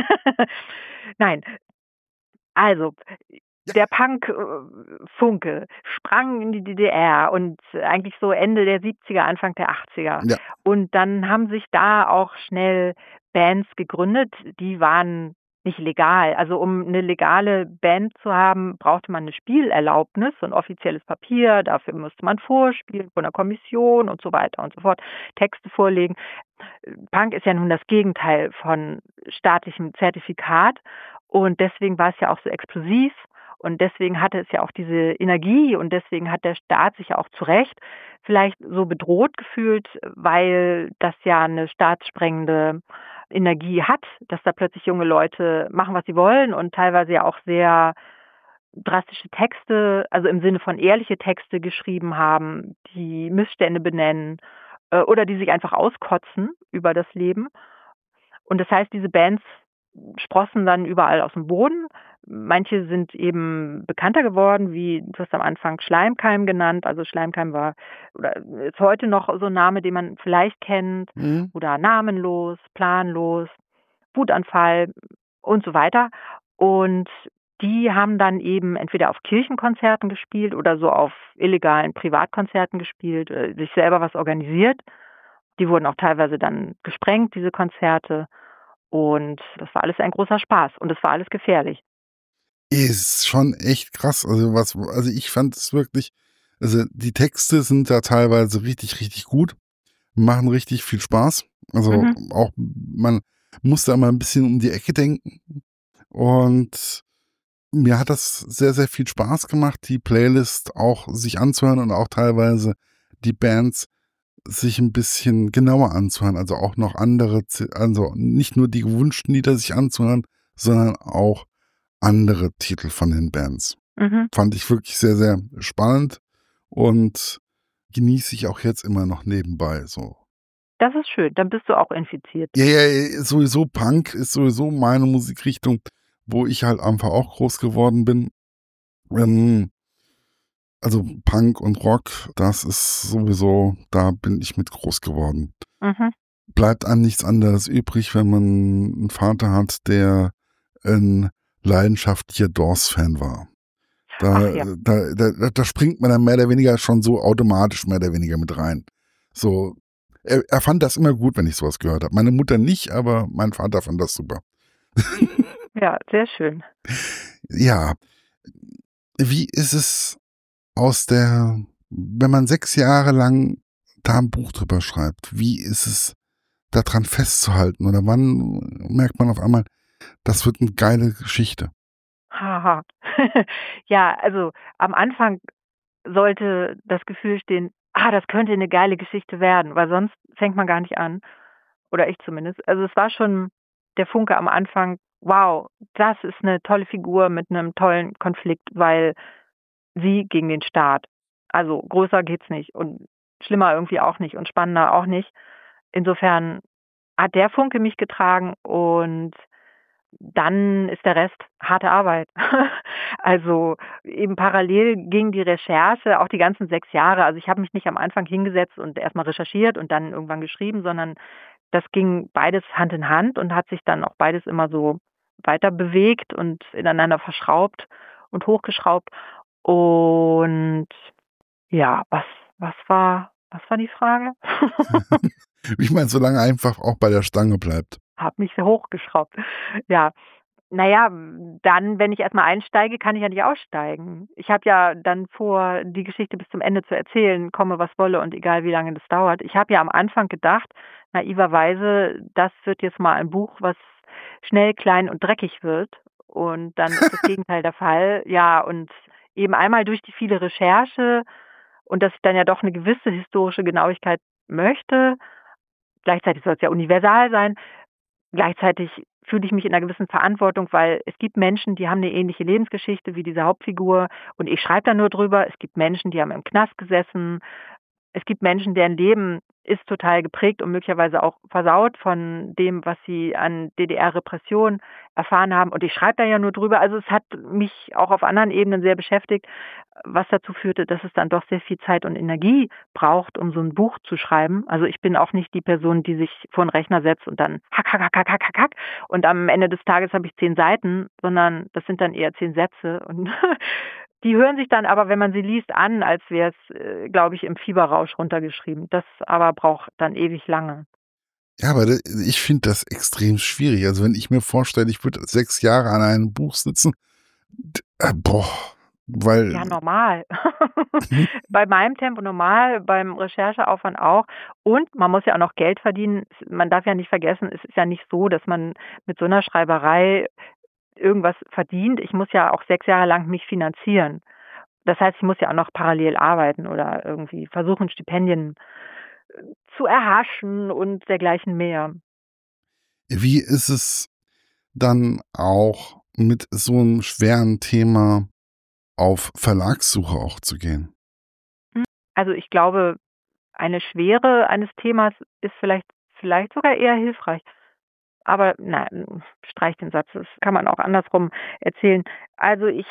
Nein. Also, der Punk äh, Funke sprang in die D D R und eigentlich so Ende der siebziger, Anfang der achtziger. Ja. Und dann haben sich da auch schnell Bands gegründet, die waren nicht legal. Also, um eine legale Band zu haben, brauchte man eine Spielerlaubnis, so 'n offizielles Papier. Dafür musste man vorspielen von der Kommission und so weiter und so fort, Texte vorlegen. Punk ist ja nun das Gegenteil von staatlichem Zertifikat und deswegen war es ja auch so explosiv und deswegen hatte es ja auch diese Energie und deswegen hat der Staat sich ja auch zu Recht vielleicht so bedroht gefühlt, weil das ja eine staatssprengende Energie hat, dass da plötzlich junge Leute machen, was sie wollen und teilweise ja auch sehr drastische Texte, also im Sinne von ehrliche Texte geschrieben haben, die Missstände benennen, äh, oder die sich einfach auskotzen über das Leben. Und das heißt, diese Bands sprossen dann überall aus dem Boden. Manche sind eben bekannter geworden, wie du hast am Anfang Schleimkeim genannt. Also Schleimkeim war oder ist heute noch so ein Name, den man vielleicht kennt. Mhm. Oder Namenlos, Planlos, Wutanfall und so weiter. Und die haben dann eben entweder auf Kirchenkonzerten gespielt oder so auf illegalen Privatkonzerten gespielt, äh, sich selber was organisiert. Die wurden auch teilweise dann gesprengt, diese Konzerte. Und das war alles ein großer Spaß und es war alles gefährlich. Ist schon echt krass. Also was, also ich fand es wirklich, also die Texte sind da teilweise richtig, richtig gut, machen richtig viel Spaß. Also Mhm. auch, man muss da mal ein bisschen um die Ecke denken. Und mir hat das sehr, sehr viel Spaß gemacht, die Playlist auch sich anzuhören und auch teilweise die Bands sich ein bisschen genauer anzuhören. Also auch noch andere, Z- also nicht nur die gewünschten Lieder sich anzuhören, sondern auch andere Titel von den Bands. Mhm. Fand ich wirklich sehr, sehr spannend und genieße ich auch jetzt immer noch nebenbei so. Das ist schön, dann bist du auch infiziert. Ja, ja, ja, sowieso Punk ist sowieso meine Musikrichtung, wo ich halt einfach auch groß geworden bin. Ähm, also Punk und Rock, das ist sowieso, da bin ich mit groß geworden. Mhm. Bleibt einem nichts anderes übrig, wenn man einen Vater hat, der ein leidenschaftlicher Doors-Fan war. Ach Da, ja. da, da, da springt man dann mehr oder weniger schon so automatisch mehr oder weniger mit rein. So, er, er fand das immer gut, wenn ich sowas gehört habe. Meine Mutter nicht, aber mein Vater fand das super. Ja, sehr schön. Ja, wie ist es aus der, wenn man sechs Jahre lang da ein Buch drüber schreibt, wie ist es daran festzuhalten? Oder wann merkt man auf einmal, das wird eine geile Geschichte? Haha. Ja, also am Anfang sollte das Gefühl stehen: „Ah, das könnte eine geile Geschichte werden“, weil sonst fängt man gar nicht an, oder ich zumindest. Also, es war schon der Funke am Anfang: „Wow, das ist eine tolle Figur mit einem tollen Konflikt, weil sie gegen den Staat.“ Also, größer geht's nicht und schlimmer irgendwie auch nicht und spannender auch nicht. Insofern hat der Funke mich getragen und dann ist der Rest harte Arbeit. Also, eben parallel ging die Recherche auch die ganzen sechs Jahre. Also, ich habe mich nicht am Anfang hingesetzt und erst mal recherchiert und dann irgendwann geschrieben, sondern das ging beides Hand in Hand und hat sich dann auch beides immer so weiter bewegt und ineinander verschraubt und hochgeschraubt. Und ja, was was war was war die Frage? Ich meine, solange einfach auch bei der Stange bleibt. Habe mich so hochgeschraubt. Ja. Na ja, dann, wenn ich erst mal einsteige, kann ich ja nicht aussteigen. Ich habe ja dann vor, die Geschichte bis zum Ende zu erzählen, komme was wolle und egal wie lange das dauert. Ich habe ja am Anfang gedacht, naiverweise, das wird jetzt mal ein Buch, was schnell klein und dreckig wird und dann ist das Gegenteil der Fall. Ja, und eben einmal durch die viele Recherche und dass ich dann ja doch eine gewisse historische Genauigkeit möchte. Gleichzeitig soll es ja universal sein. Gleichzeitig fühle ich mich in einer gewissen Verantwortung, weil es gibt Menschen, die haben eine ähnliche Lebensgeschichte wie diese Hauptfigur und ich schreibe da nur drüber. Es gibt Menschen, die haben im Knast gesessen. Es gibt Menschen, deren Leben ist total geprägt und möglicherweise auch versaut von dem, was sie an D D R-Repression erfahren haben. Und ich schreibe da ja nur drüber. Also es hat mich auch auf anderen Ebenen sehr beschäftigt, was dazu führte, dass es dann doch sehr viel Zeit und Energie braucht, um so ein Buch zu schreiben. Also ich bin auch nicht die Person, die sich vor 'n Rechner setzt und dann hack, hack, hack, hack, hack, hack, hack und am Ende des Tages habe ich zehn Seiten, sondern das sind dann eher zehn Sätze und die hören sich dann aber, wenn man sie liest, an, als wäre es, äh, glaube ich, im Fieberrausch runtergeschrieben. Das aber braucht dann ewig lange. Ja, aber da ich finde das extrem schwierig. Also, wenn ich mir vorstelle, ich würde sechs Jahre an einem Buch sitzen, d äh, boah, Ja, weil normal. Bei meinem Tempo normal, beim Rechercheaufwand auch. Und man muss ja auch noch Geld verdienen. Es Man darf ja nicht vergessen, es ist ja nicht so, dass man mit so einer Schreiberei irgendwas verdient. Ich muss ja auch sechs Jahre lang mich finanzieren. Das heißt, ich muss ja auch noch parallel arbeiten oder irgendwie versuchen, Stipendien zu erhaschen und dergleichen mehr. wie ist es dann auch mit so einem schweren Thema auf Verlagssuche auch zu gehen? Hm, also, ich glaube, eine Schwere eines Themas ist vielleicht vielleicht sogar eher hilfreich. Aber nein, streich den Satz, das kann man auch andersrum erzählen. Also, ich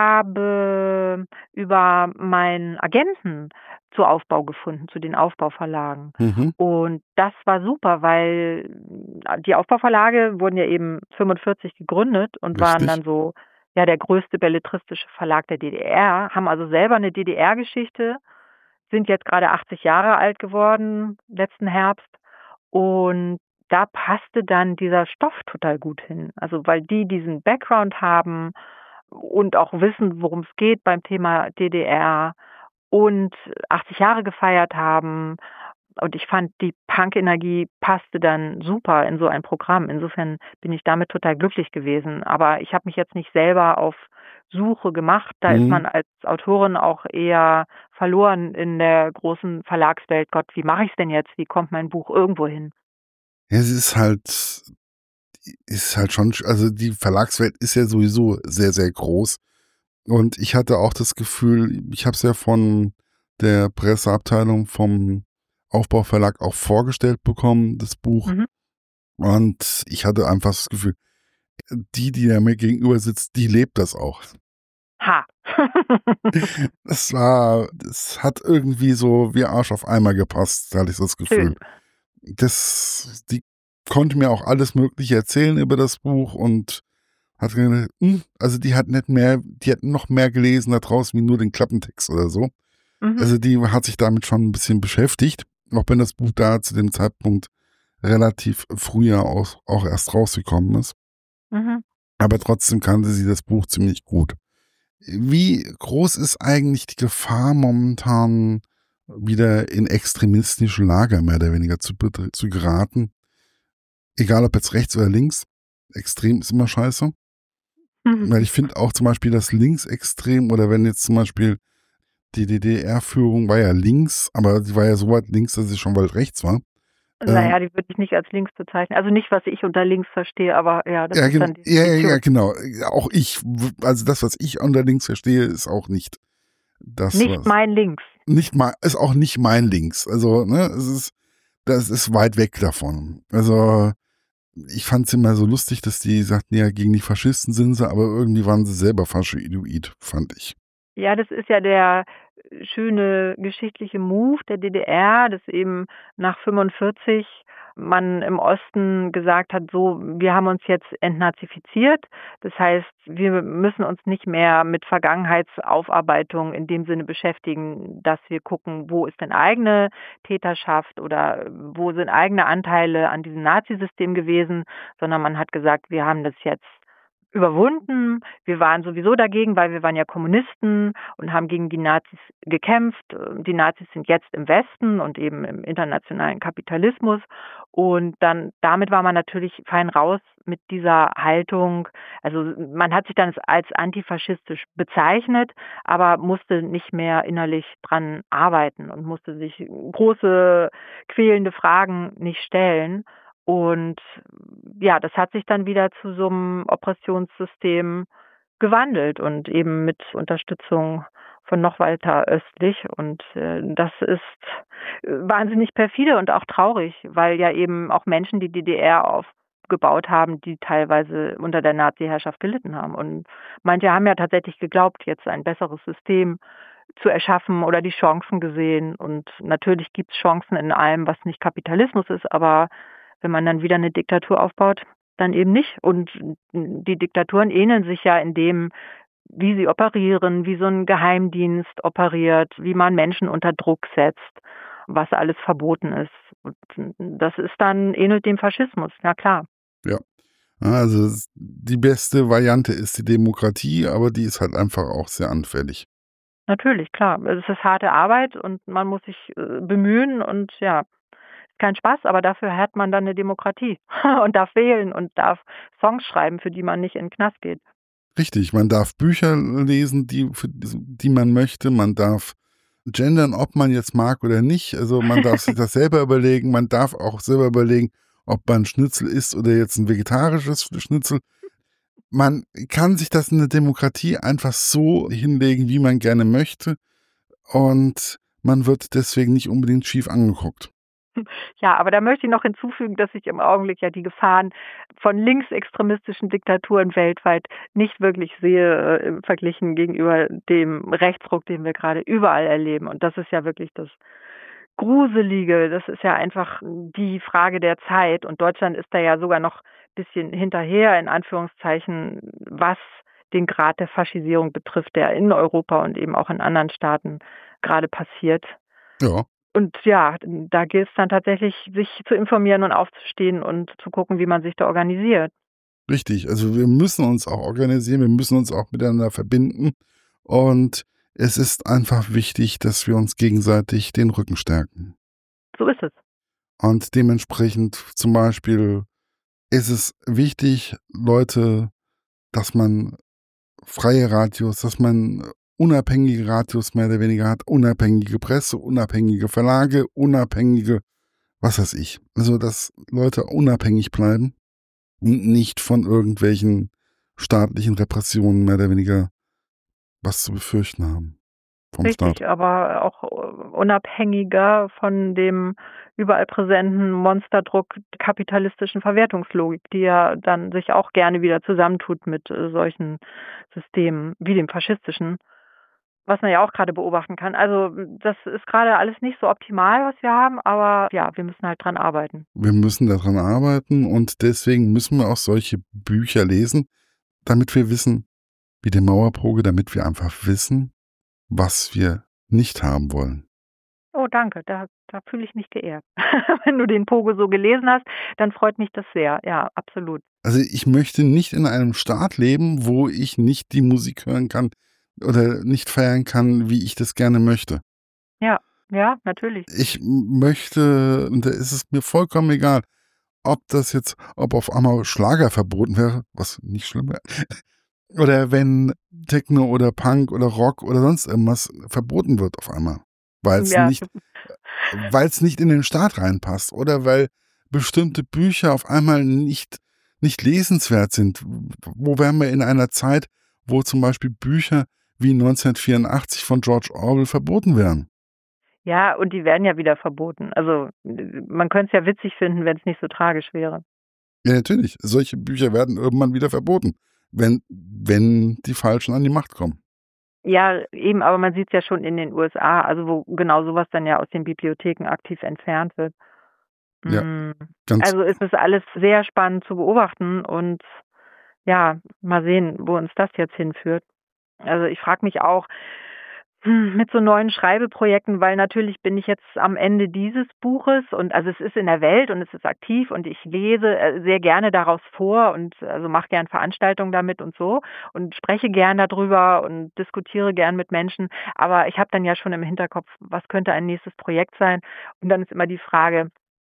habe über meinen Agenten zu Aufbau gefunden, zu den Aufbauverlagen. Mhm, Und das war super, weil die Aufbauverlage wurden ja eben fünfundvierzig gegründet und waren richtig. dann so, ja, der größte belletristische Verlag der D D R, haben also selber eine D D R-Geschichte, sind jetzt gerade achtzig Jahre alt geworden, letzten Herbst. Und da passte dann dieser Stoff total gut hin. Also, weil die diesen Background haben und auch wissen, worum es geht beim Thema D D R und achtzig Jahre gefeiert haben. Und ich fand, die Punk-Energie passte dann super in so ein Programm. Insofern bin ich damit total glücklich gewesen. Aber ich habe mich jetzt nicht selber auf Suche gemacht. Da ist Mhm. man als Autorin auch eher verloren in der großen Verlagswelt. Gott, wie mache ich's denn jetzt? Wie kommt mein Buch irgendwo hin? Ja, es ist halt ist halt schon sch also, die Verlagswelt ist ja sowieso sehr, sehr groß. Und ich hatte auch das Gefühl, ich habe es ja von der Presseabteilung vom Aufbauverlag auch vorgestellt bekommen, das Buch. Mhm. Und ich hatte einfach das Gefühl, die, die da mir gegenüber sitzt, die lebt das auch. Ha. Das war das hat irgendwie so wie Arsch auf Eimer gepasst, hatte ich so das Gefühl. Schön. Das die konnte mir auch alles Mögliche erzählen über das Buch und hat gedacht, hm, also die hat nicht mehr die hat noch mehr gelesen da draußen wie nur den Klappentext oder so. Mhm. Also, die hat sich damit schon ein bisschen beschäftigt, auch wenn das Buch da zu dem Zeitpunkt relativ früh ja auch auch erst rausgekommen ist. Mhm. Aber trotzdem kannte sie das Buch ziemlich gut. Wie groß ist eigentlich die Gefahr momentan, wieder in extremistische Lager mehr oder weniger zu bet zu geraten? Egal ob jetzt rechts oder links. Extrem ist immer scheiße. Weil ich finde auch zum Beispiel das Linksextrem oder wenn jetzt zum Beispiel die D D R-Führung war ja links, aber sie war ja so weit links, dass sie schon bald rechts war. Na Ähm, ja, die würde ich nicht als links bezeichnen. Also nicht, was ich unter links verstehe, aber ja, das ja, ist gen dann die ja, ja, ja, Definition. genau. Auch ich, w also das, was ich unter links verstehe, ist auch nicht das, Nicht was mein Links. nicht mal ist auch nicht mein Links. Also, ne, es ist das ist weit weg davon. Also, ich fand's immer so lustig, dass die sagten, ja, gegen die Faschisten sind sie, aber irgendwie waren sie selber faschoidoid, fand ich. Ja, das ist ja der schöne geschichtliche Move der D D R, dass eben nach fünfundvierzig man im Osten gesagt hat: „So, wir haben uns jetzt entnazifiziert. Das heißt, wir müssen uns nicht mehr mit Vergangenheitsaufarbeitung in dem Sinne beschäftigen, dass wir gucken, wo ist denn eigene Täterschaft oder wo sind eigene Anteile an diesem Nazisystem gewesen, sondern man hat gesagt, wir haben das jetzt überwunden. Wir waren sowieso dagegen, weil wir waren ja Kommunisten und haben gegen die Nazis gekämpft. Die Nazis sind jetzt im Westen und eben im internationalen Kapitalismus. Und dann damit war man natürlich fein raus mit dieser Haltung. Also man hat sich dann als antifaschistisch bezeichnet, aber musste nicht mehr innerlich dran arbeiten und musste sich große, quälende Fragen nicht stellen. Und ja, das hat sich dann wieder zu so einem Oppressionssystem gewandelt und eben mit Unterstützung von noch weiter östlich. Und, äh, das ist, äh, wahnsinnig perfide und auch traurig, weil ja eben auch Menschen die D D R aufgebaut haben, die teilweise unter der Nazi-Herrschaft gelitten haben. Und manche haben ja tatsächlich geglaubt, jetzt ein besseres System zu erschaffen oder die Chancen gesehen. Und natürlich gibt's Chancen in allem, was nicht Kapitalismus ist, aber wenn man dann wieder eine Diktatur aufbaut, dann eben nicht. Und die Diktaturen ähneln sich ja in dem, wie sie operieren, wie so ein Geheimdienst operiert, wie man Menschen unter Druck setzt, was alles verboten ist. Und das ist dann ähnelt dem Faschismus, na klar. Ja. Also es- die beste Variante ist die Demokratie, aber die ist halt einfach auch sehr anfällig. Natürlich, klar. Es ist harte Arbeit und man muss sich, äh, bemühen und ja, kein Spaß, aber dafür hat man dann eine Demokratie und darf wählen und darf Songs schreiben, für die man nicht in 'n Knast geht. Richtig, man darf Bücher lesen, die, für die man möchte. Man darf gendern, ob man jetzt mag oder nicht. Also man darf sich das selber überlegen. Man darf auch selber überlegen, ob man Schnitzel isst oder jetzt ein vegetarisches Schnitzel. Man kann sich das in der Demokratie einfach so hinlegen, wie man gerne möchte. Und man wird deswegen nicht unbedingt schief angeguckt. Ja, aber da möchte ich noch hinzufügen, dass ich im Augenblick ja die Gefahren von linksextremistischen Diktaturen weltweit nicht wirklich sehe, äh, verglichen gegenüber dem Rechtsruck, den wir gerade überall erleben. Und das ist ja wirklich das Gruselige. Das ist ja einfach die Frage der Zeit. Und Deutschland ist da ja sogar noch ein bisschen hinterher, in Anführungszeichen, was den Grad der Faschisierung betrifft, der in Europa und eben auch in anderen Staaten gerade passiert. Ja, Und ja, da gilt es dann tatsächlich, sich zu informieren und aufzustehen und zu gucken, wie man sich da organisiert. richtig. Also wir müssen uns auch organisieren, wir müssen uns auch miteinander verbinden. Und es ist einfach wichtig, dass wir uns gegenseitig den Rücken stärken. So ist es. Und dementsprechend zum Beispiel ist es wichtig, Leute, dass man freie Radios, dass man unabhängige Radios mehr oder weniger hat, unabhängige Presse, unabhängige Verlage, unabhängige, was weiß ich. Also, dass Leute unabhängig bleiben und nicht von irgendwelchen staatlichen Repressionen mehr oder weniger was zu befürchten haben vom Staat. Richtig, aber auch äh, unabhängiger von dem überall präsenten Monsterdruck der kapitalistischen Verwertungslogik, die ja dann sich auch gerne wieder zusammentut mit äh, solchen Systemen wie dem faschistischen, was man ja auch gerade beobachten kann. Also das ist gerade alles nicht so optimal, was wir haben, aber ja, wir müssen halt dran arbeiten. Wir müssen daran arbeiten und deswegen müssen wir auch solche Bücher lesen, damit wir wissen, wie der Mauerpoge, damit wir einfach wissen, was wir nicht haben wollen. Oh, danke, da, da fühle ich mich geehrt. Wenn du den Pogo so gelesen hast, dann freut mich das sehr. Ja, absolut. Also ich möchte nicht in einem Staat leben, wo ich nicht die Musik hören kann oder nicht feiern kann, wie ich das gerne möchte. Ja, ja, natürlich. Ich m- möchte, und da ist es mir vollkommen egal, ob das jetzt, ob auf einmal Schlager verboten wäre, was nicht schlimm wäre, oder wenn Techno oder Punk oder Rock oder sonst irgendwas verboten wird auf einmal, weil es Ja, nicht, weil es nicht in den Staat reinpasst oder weil bestimmte Bücher auf einmal nicht, nicht lesenswert sind. Wo wären wir in einer Zeit, wo zum Beispiel Bücher wie neunzehnhundertvierundachtzig von George Orwell verboten wären? ja, und die werden ja wieder verboten. Also äh, man könnte es ja witzig finden, wenn es nicht so tragisch wäre. Ja, natürlich. Solche Bücher werden irgendwann wieder verboten, wenn, wenn die Falschen an die Macht kommen. Ja, eben, aber man sieht es ja schon in den U S A, also wo genau sowas dann ja aus den Bibliotheken aktiv entfernt wird. Ja, Mm, ganz Also ist es alles sehr spannend zu beobachten und ja, mal sehen, wo uns das jetzt hinführt. Also ich frage mich auch, Hm, mit so neuen Schreibeprojekten, weil natürlich bin ich jetzt am Ende dieses Buches und also es ist in der Welt und es ist aktiv und ich lese, äh, sehr gerne daraus vor und also mache gern Veranstaltungen damit und so und spreche gern darüber und diskutiere gern mit Menschen. Aber ich habe dann ja schon im Hinterkopf, was könnte ein nächstes Projekt sein? Und dann ist immer die Frage,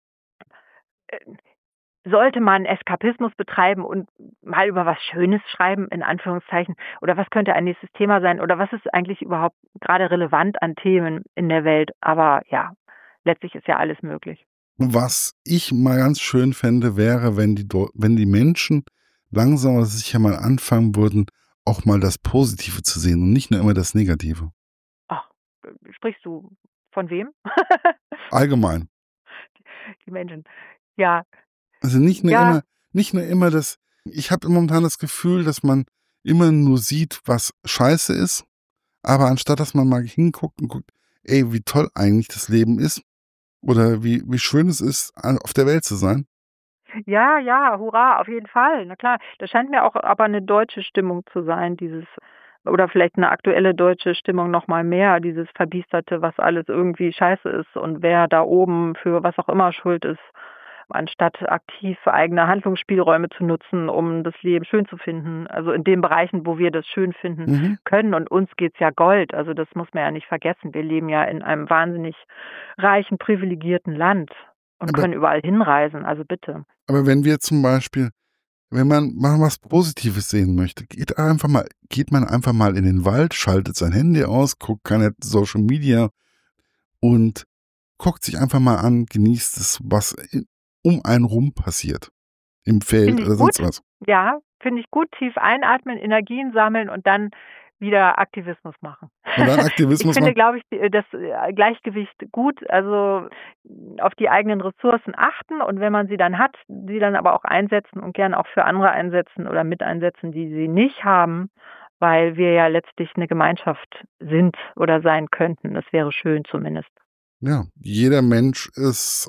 äh, sollte man Eskapismus betreiben und mal über was Schönes schreiben, in Anführungszeichen? Oder was könnte ein nächstes Thema sein? Oder was ist eigentlich überhaupt gerade relevant an Themen in der Welt? Aber ja, letztlich ist ja alles möglich. Was ich mal ganz schön fände, wäre, wenn die, Deu- wenn die Menschen langsam aber sicher mal anfangen würden, auch mal das Positive zu sehen und nicht nur immer das Negative. Ach, äh, sprichst du von wem? Allgemein. Die Menschen. Ja, Also nicht nur ja, immer, nicht nur immer das, ich habe momentan das Gefühl, dass man immer nur sieht, was scheiße ist, aber anstatt dass man mal hinguckt und guckt, ey, wie toll eigentlich das Leben ist oder wie, wie schön es ist, an- auf der Welt zu sein. ja, ja, hurra, auf jeden Fall. Na klar, das scheint mir auch aber eine deutsche Stimmung zu sein, dieses oder vielleicht eine aktuelle deutsche Stimmung noch mal mehr, dieses Verbiesterte, was alles irgendwie scheiße ist und wer da oben für was auch immer schuld ist, anstatt aktiv eigene Handlungsspielräume zu nutzen, um das Leben schön zu finden. Also, in den Bereichen, wo wir das schön finden Mhm. können und uns geht's ja Gold. Also, das muss man ja nicht vergessen. Wir leben ja in einem wahnsinnig reichen, privilegierten Land und Aber, können überall hinreisen, also bitte. aber wenn wir zum Beispiel, wenn man mal was Positives sehen möchte, geht einfach mal, geht man einfach mal in den Wald, schaltet sein Handy aus, guckt keine Social Media und guckt sich einfach mal an, genießt es, was in, um einen rum passiert. Im Feld Finde ich oder gut. sonst was. Ja, finde ich gut. Tief einatmen, Energien sammeln und dann wieder Aktivismus machen. Und dann Ich Aktivismus finde, machen. glaube ich, die das, äh, Gleichgewicht gut, also, auf die eigenen Ressourcen achten und wenn man sie dann hat, sie dann aber auch einsetzen und gern auch für andere einsetzen oder mit einsetzen, die sie nicht haben, weil wir ja letztlich eine Gemeinschaft sind oder sein könnten. Das wäre schön zumindest. Ja, jeder Mensch ist,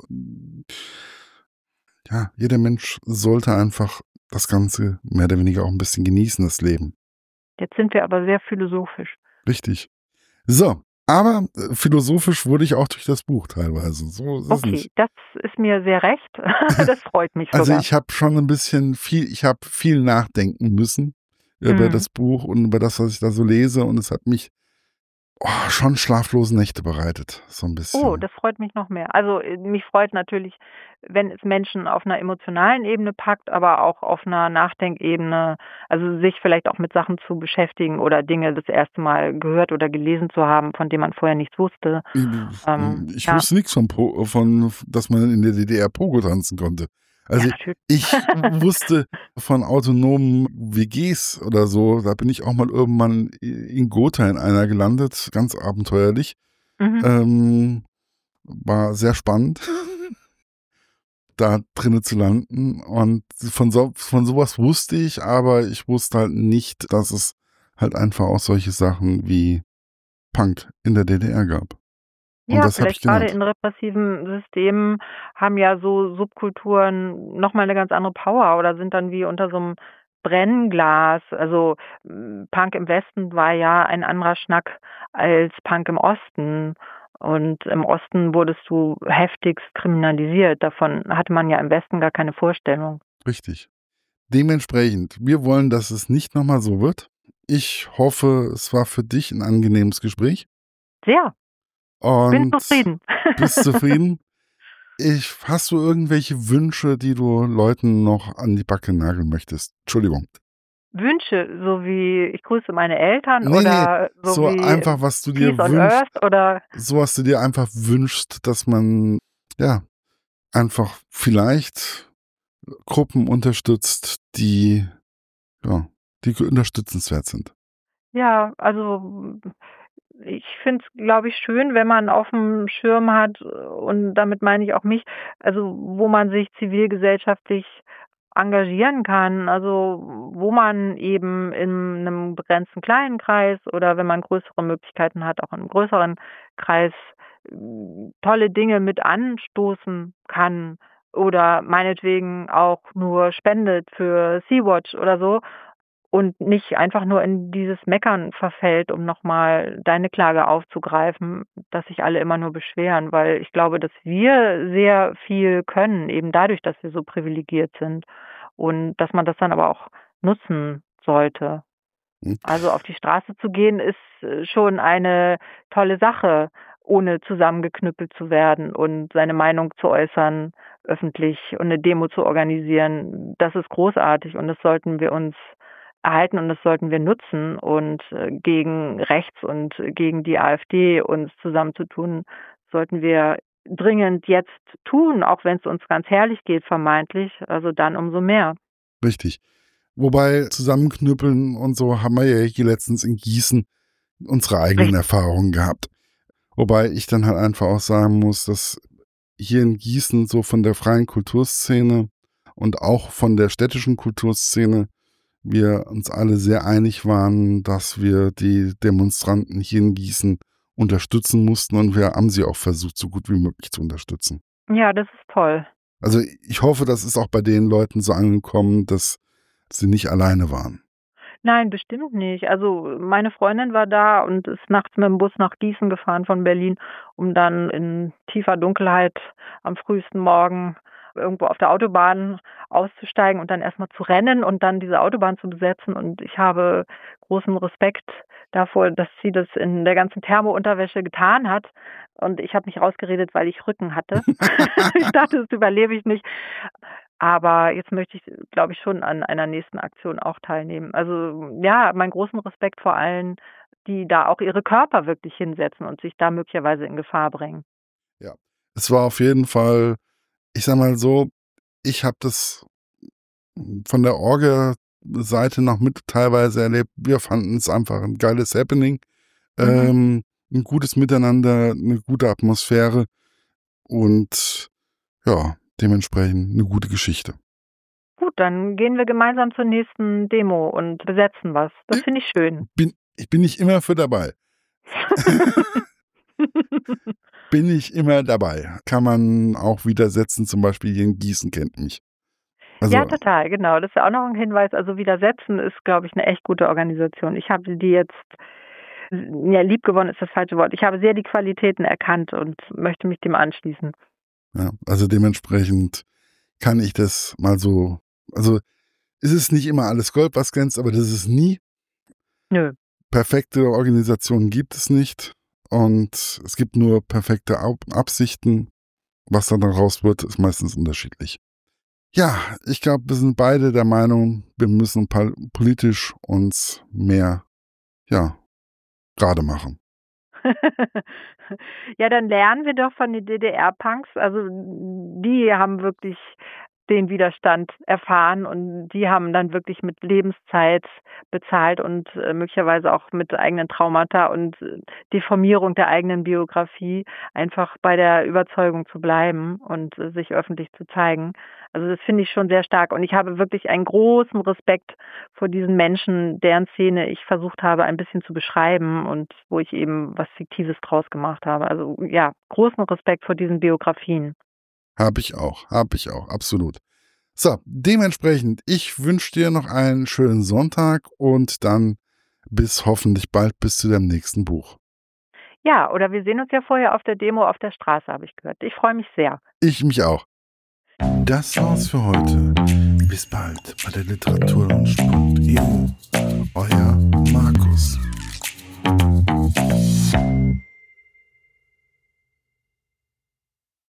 ja, jeder Mensch sollte einfach das Ganze mehr oder weniger auch ein bisschen genießen, das Leben. Jetzt sind wir aber sehr philosophisch. Richtig. So, aber äh, philosophisch wurde ich auch durch das Buch teilweise. So ist es Okay, nicht. das ist mir sehr recht. Das freut mich Also sogar. ich habe schon ein bisschen viel, ich habe viel nachdenken müssen über Mhm. das Buch und über das, was ich da so lese und es hat mich oh, schon schlaflose Nächte bereitet, so ein Oh, bisschen. das freut mich noch mehr. Also, äh, mich freut natürlich, wenn es Menschen auf 'ner emotionalen Ebene packt, aber auch auf 'ner Nachdenkebene, also, sich vielleicht auch mit Sachen zu beschäftigen oder Dinge das erste Mal gehört oder gelesen zu haben, von denen man vorher nichts wusste. Ähm, Ich ja, wusste nichts von, Po- von, dass man in der D D R Pogo tanzen konnte. ja, Also natürlich. ich wusste von autonomen W Gs oder so, da bin ich auch mal irgendwann in Gotha in einer gelandet, ganz abenteuerlich. Mhm. Ähm, war sehr spannend, da drinnen zu landen. Und von, so, von sowas wusste ich, aber ich wusste halt nicht, dass es halt einfach auch solche Sachen wie Punk in der D D R gab. Und Ja, das habe ich vielleicht grade gelernt. in repressiven Systemen haben ja so Subkulturen noch mal 'ne ganz andere Power oder sind dann wie unter so 'nem Brennglas. Also, hm, Punk im Westen war ja ein anderer Schnack als Punk im Osten. Und im Osten wurdest du heftigst kriminalisiert. Davon hatte man ja im Westen gar keine Vorstellung. Richtig. Dementsprechend, wir wollen, dass es nicht nochmal so wird. Ich hoffe, es war für dich ein angenehmes Gespräch Sehr, bin und zufrieden. bist zufrieden. Ich, hast du irgendwelche Wünsche, die du Leuten noch an die Backe nageln möchtest? Entschuldigung. Wünsche, so wie ich grüße meine Eltern Nee, nee, oder so so wie einfach, was du Peace dir on wünschst, Earth oder so was du dir einfach wünschst, dass man, ja, einfach vielleicht Gruppen unterstützt, die, ja, die unterstützenswert sind. ja, also, ich finde es, glaube ich, schön, wenn man auf'm Schirm hat äh, und damit meine ich auch mich, also, wo man sich zivilgesellschaftlich engagieren kann, also, wo man eben in 'nem begrenzten kleinen Kreis oder wenn man größere Möglichkeiten hat, auch in 'nem größeren Kreis, hm, tolle Dinge mit anstoßen kann oder meinetwegen auch nur spendet für Sea-Watch oder so. und nicht einfach nur in dieses Meckern verfällt, um nochmal deine Klage aufzugreifen, dass sich alle immer nur beschweren, weil ich glaube, dass wir sehr viel können, eben dadurch, dass wir so privilegiert sind und dass man das dann aber auch nutzen sollte. Hm. Also auf die Straße zu gehen, ist äh, schon eine tolle Sache, ohne zusammengeknüppelt zu werden und seine Meinung zu äußern öffentlich und eine Demo zu organisieren. Das ist großartig und das sollten wir uns erhalten und das sollten wir nutzen und äh, gegen rechts und gegen die AfD uns zusammenzutun, sollten wir dringend jetzt tun, auch wenn es uns ganz herrlich geht, vermeintlich, also dann umso mehr. Richtig. Wobei zusammenknüppeln und so haben wir ja hier letztens in Gießen unsere eigenen Richtig. Erfahrungen gehabt. Wobei ich dann halt einfach auch sagen muss, dass hier in Gießen so von der freien Kulturszene und auch von der städtischen Kulturszene wir uns alle sehr einig waren, dass wir die Demonstranten hier in Gießen unterstützen mussten und wir haben sie auch versucht, so gut wie möglich zu unterstützen. Ja, das ist toll. Also ich hoffe, das ist auch bei den Leuten so angekommen, dass sie nicht alleine waren. Nein, bestimmt nicht. Also meine Freundin war da und ist nachts mit dem Bus nach Gießen gefahren von Berlin, um dann in tiefer Dunkelheit am frühesten Morgen irgendwo auf der Autobahn auszusteigen und dann erstmal zu rennen und dann diese Autobahn zu besetzen. Und ich habe großen Respekt davor, dass sie das in der ganzen Thermounterwäsche getan hat. Und ich habe mich rausgeredet, weil ich Rücken hatte. Ich dachte, das überlebe ich nicht. Aber jetzt möchte ich, glaube ich, schon an einer nächsten Aktion auch teilnehmen. Also ja, meinen großen Respekt vor allen, die da auch ihre Körper wirklich hinsetzen und sich da möglicherweise in Gefahr bringen. Ja, es war auf jeden Fall, ich sag mal so, ich habe das von der Orga-Seite noch mit teilweise erlebt. Wir fanden es einfach ein geiles Happening, Mhm. ähm, ein gutes Miteinander, eine gute Atmosphäre und ja, dementsprechend eine gute Geschichte. Gut, dann gehen wir gemeinsam zur nächsten Demo und besetzen was. Das finde ich schön. Bin, ich bin nicht immer für dabei. Bin ich immer dabei. Kann man auch widersetzen, zum Beispiel hier in Gießen kennt mich. Also, Ja, total, genau. Das ist ja auch noch ein Hinweis. Also Widersetzen ist, glaube ich, eine echt gute Organisation. Ich habe die jetzt, ja, liebgewonnen ist das falsche Wort. Ich habe sehr die Qualitäten erkannt und möchte mich dem anschließen. ja, also dementsprechend kann ich das mal so, also es ist nicht immer alles Gold, was glänzt, aber das ist nie. Nö. Perfekte Organisationen gibt es nicht und es gibt nur perfekte Ab- Absichten. Was dann daraus wird, ist meistens unterschiedlich. Ja, ich glaube, wir sind beide der Meinung, wir müssen pol- politisch uns mehr, ja, gerade machen. Ja, dann lernen wir doch von den D D R-Punks. Also die haben wirklich den Widerstand erfahren und die haben dann wirklich mit Lebenszeit bezahlt und äh, möglicherweise auch mit eigenen Traumata und äh, Deformierung der eigenen Biografie einfach bei der Überzeugung zu bleiben und äh, sich öffentlich zu zeigen. Also das finde ich schon sehr stark und ich habe wirklich einen großen Respekt vor diesen Menschen, deren Szene ich versucht habe, ein bisschen zu beschreiben und wo ich eben was Fiktives draus gemacht habe. Also ja, großen Respekt vor diesen Biografien. Habe ich auch, habe ich auch, absolut. So, dementsprechend, ich wünsche dir noch einen schönen Sonntag und dann bis hoffentlich bald bis zu deinem nächsten Buch. Ja, oder wir sehen uns ja vorher auf der Demo auf der Straße, habe ich gehört. Ich freue mich sehr. Ich mich auch. Das war's für heute. Bis bald bei der Literatur und Sport.